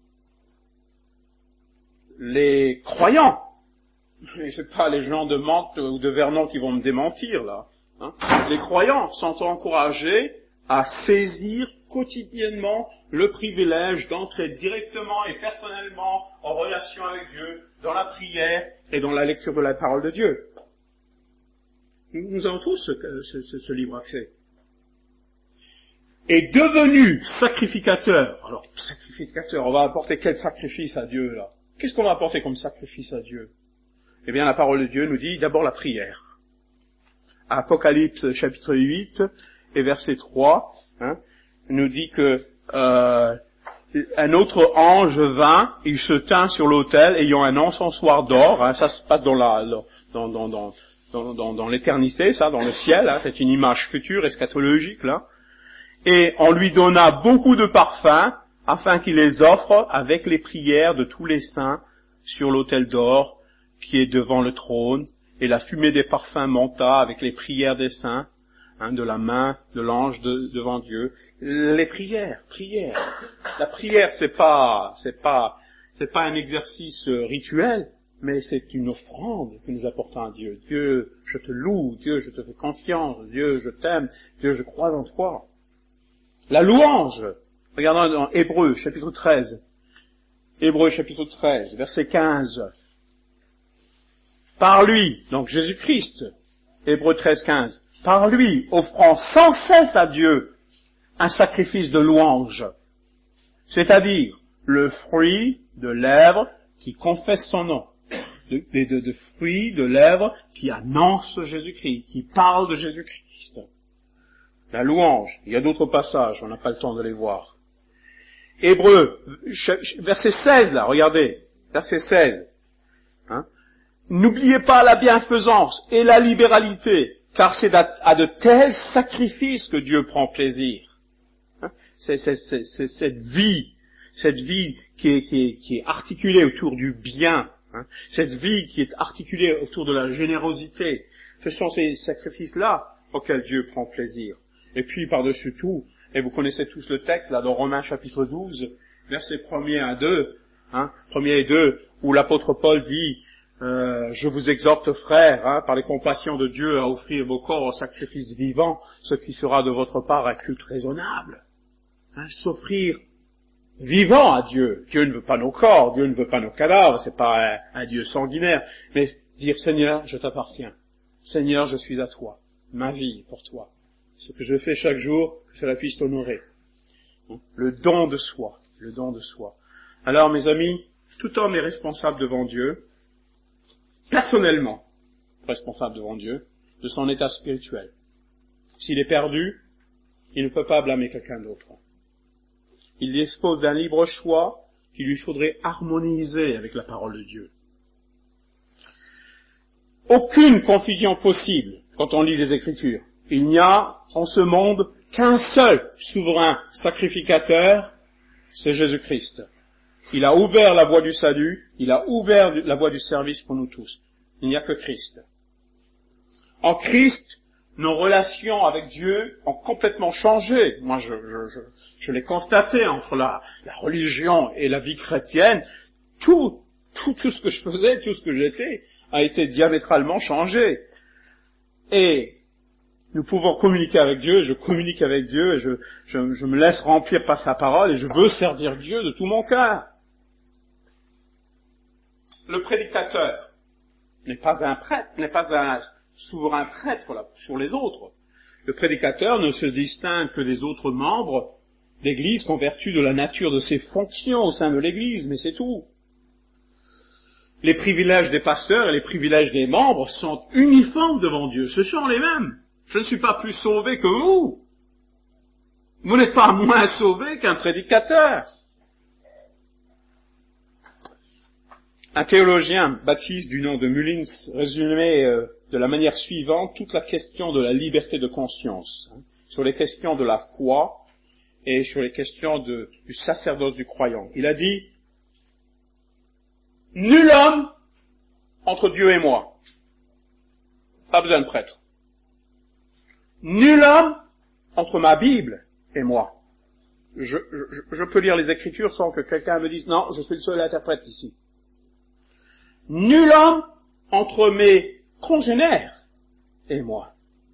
Les croyants, et c'est pas les gens de Mantes ou de Vernon qui vont me démentir là, les croyants sont encouragés à saisir quotidiennement le privilège d'entrer directement et personnellement en relation avec Dieu, dans la prière et dans la lecture de la parole de Dieu. Nous avons tous ce libre accès. Et devenu sacrificateur, alors sacrificateur, on va apporter quel sacrifice à Dieu là? Qu'est-ce qu'on va apporter comme sacrifice à Dieu? Eh bien la parole de Dieu nous dit d'abord la prière. Apocalypse chapitre 8 et verset 3 nous dit que un autre ange vint, il se tint sur l'autel ayant un encensoir d'or, ça se passe dans l'éternité, ça, dans le ciel, c'est une image future, eschatologique, là, et on lui donna beaucoup de parfums, afin qu'il les offre avec les prières de tous les saints sur l'autel d'or qui est devant le trône, et la fumée des parfums monta avec les prières des saints, de la main de l'ange devant Dieu. Les prières. La prière, c'est pas un exercice rituel, mais c'est une offrande que nous apportons à Dieu. Dieu, je te loue, Dieu, je te fais confiance, Dieu, je t'aime, Dieu, je crois en toi. La louange. Regardons dans Hébreux, chapitre 13. Hébreux, chapitre 13, verset 15. Par lui, donc Jésus-Christ, Hébreux 13, 15. Par lui, offrant sans cesse à Dieu un sacrifice de louange, c'est-à-dire le fruit de lèvres qui confesse son nom, de fruits de lèvres qui annoncent Jésus-Christ, qui parlent de Jésus-Christ. La louange, il y a d'autres passages, on n'a pas le temps de les voir. Hébreux, verset 16 là, regardez, verset 16. N'oubliez pas la bienfaisance et la libéralité, car c'est à de tels sacrifices que Dieu prend plaisir. C'est cette vie qui est articulée autour du bien, cette vie qui est articulée autour de la générosité. Ce sont ces sacrifices-là auxquels Dieu prend plaisir. Et puis par-dessus tout, et vous connaissez tous le texte là dans Romains chapitre 12, versets 1er à 2, 1er et 2, où l'apôtre Paul dit je vous exhorte, frères, par les compassions de Dieu, à offrir vos corps au sacrifice vivant, ce qui sera de votre part un culte raisonnable. S'offrir vivant à Dieu. Dieu ne veut pas nos corps, Dieu ne veut pas nos cadavres, c'est pas un Dieu sanguinaire, mais dire Seigneur, je t'appartiens. Seigneur, je suis à toi. Ma vie est pour toi. Ce que je fais chaque jour, que cela puisse t'honorer. Le don de soi, le don de soi. Alors, mes amis, tout homme est responsable devant Dieu, personnellement responsable devant Dieu, de son état spirituel. S'il est perdu, il ne peut pas blâmer quelqu'un d'autre. Il dispose d'un libre choix qu'il lui faudrait harmoniser avec la parole de Dieu. Aucune confusion possible quand on lit les Écritures. Il n'y a en ce monde qu'un seul souverain sacrificateur, c'est Jésus-Christ. Il a ouvert la voie du salut, il a ouvert la voie du service pour nous tous. Il n'y a que Christ. En Christ, nos relations avec Dieu ont complètement changé. Moi, je l'ai constaté entre la religion et la vie chrétienne. Tout ce que je faisais, tout ce que j'étais, a été diamétralement changé. Et nous pouvons communiquer avec Dieu, je communique avec Dieu, et je me laisse remplir par sa parole, et je veux servir Dieu de tout mon cœur. Le prédicateur n'est pas un prêtre, n'est pas un souverain prêtre sur les autres. Le prédicateur ne se distingue que des autres membres d'Église qu'en vertu de la nature de ses fonctions au sein de l'Église, mais c'est tout. Les privilèges des pasteurs et les privilèges des membres sont uniformes devant Dieu, ce sont les mêmes. Je ne suis pas plus sauvé que vous. Vous n'êtes pas moins sauvé qu'un prédicateur. Un théologien baptiste du nom de Mullins résumait de la manière suivante toute la question de la liberté de conscience, sur les questions de la foi et sur les questions du sacerdoce du croyant. Il a dit « Nul homme entre Dieu et moi. Pas besoin de prêtre. Nul homme entre ma Bible et moi. » Je peux lire les Écritures sans que quelqu'un me dise « Non, je suis le seul interprète ici. » Nul homme entre mes congénères et moi.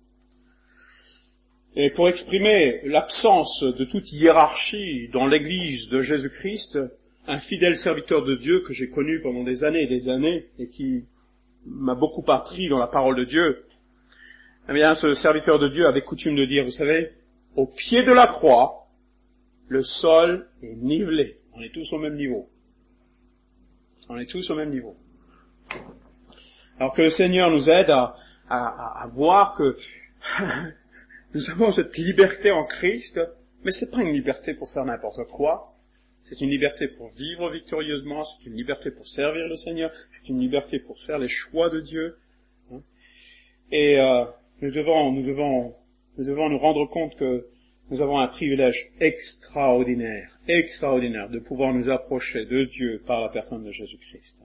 Et pour exprimer l'absence de toute hiérarchie dans l'Église de Jésus-Christ, un fidèle serviteur de Dieu que j'ai connu pendant des années et qui m'a beaucoup appris dans la parole de Dieu, eh bien, ce serviteur de Dieu avait coutume de dire, vous savez, au pied de la croix, le sol est nivelé. On est tous au même niveau. On est tous au même niveau. Alors que le Seigneur nous aide à voir que nous avons cette liberté en Christ, mais c'est pas une liberté pour faire n'importe quoi. C'est une liberté pour vivre victorieusement, c'est une liberté pour servir le Seigneur, c'est une liberté pour faire les choix de Dieu. Et nous devons nous rendre compte que nous avons un privilège extraordinaire de pouvoir nous approcher de Dieu par la personne de Jésus-Christ.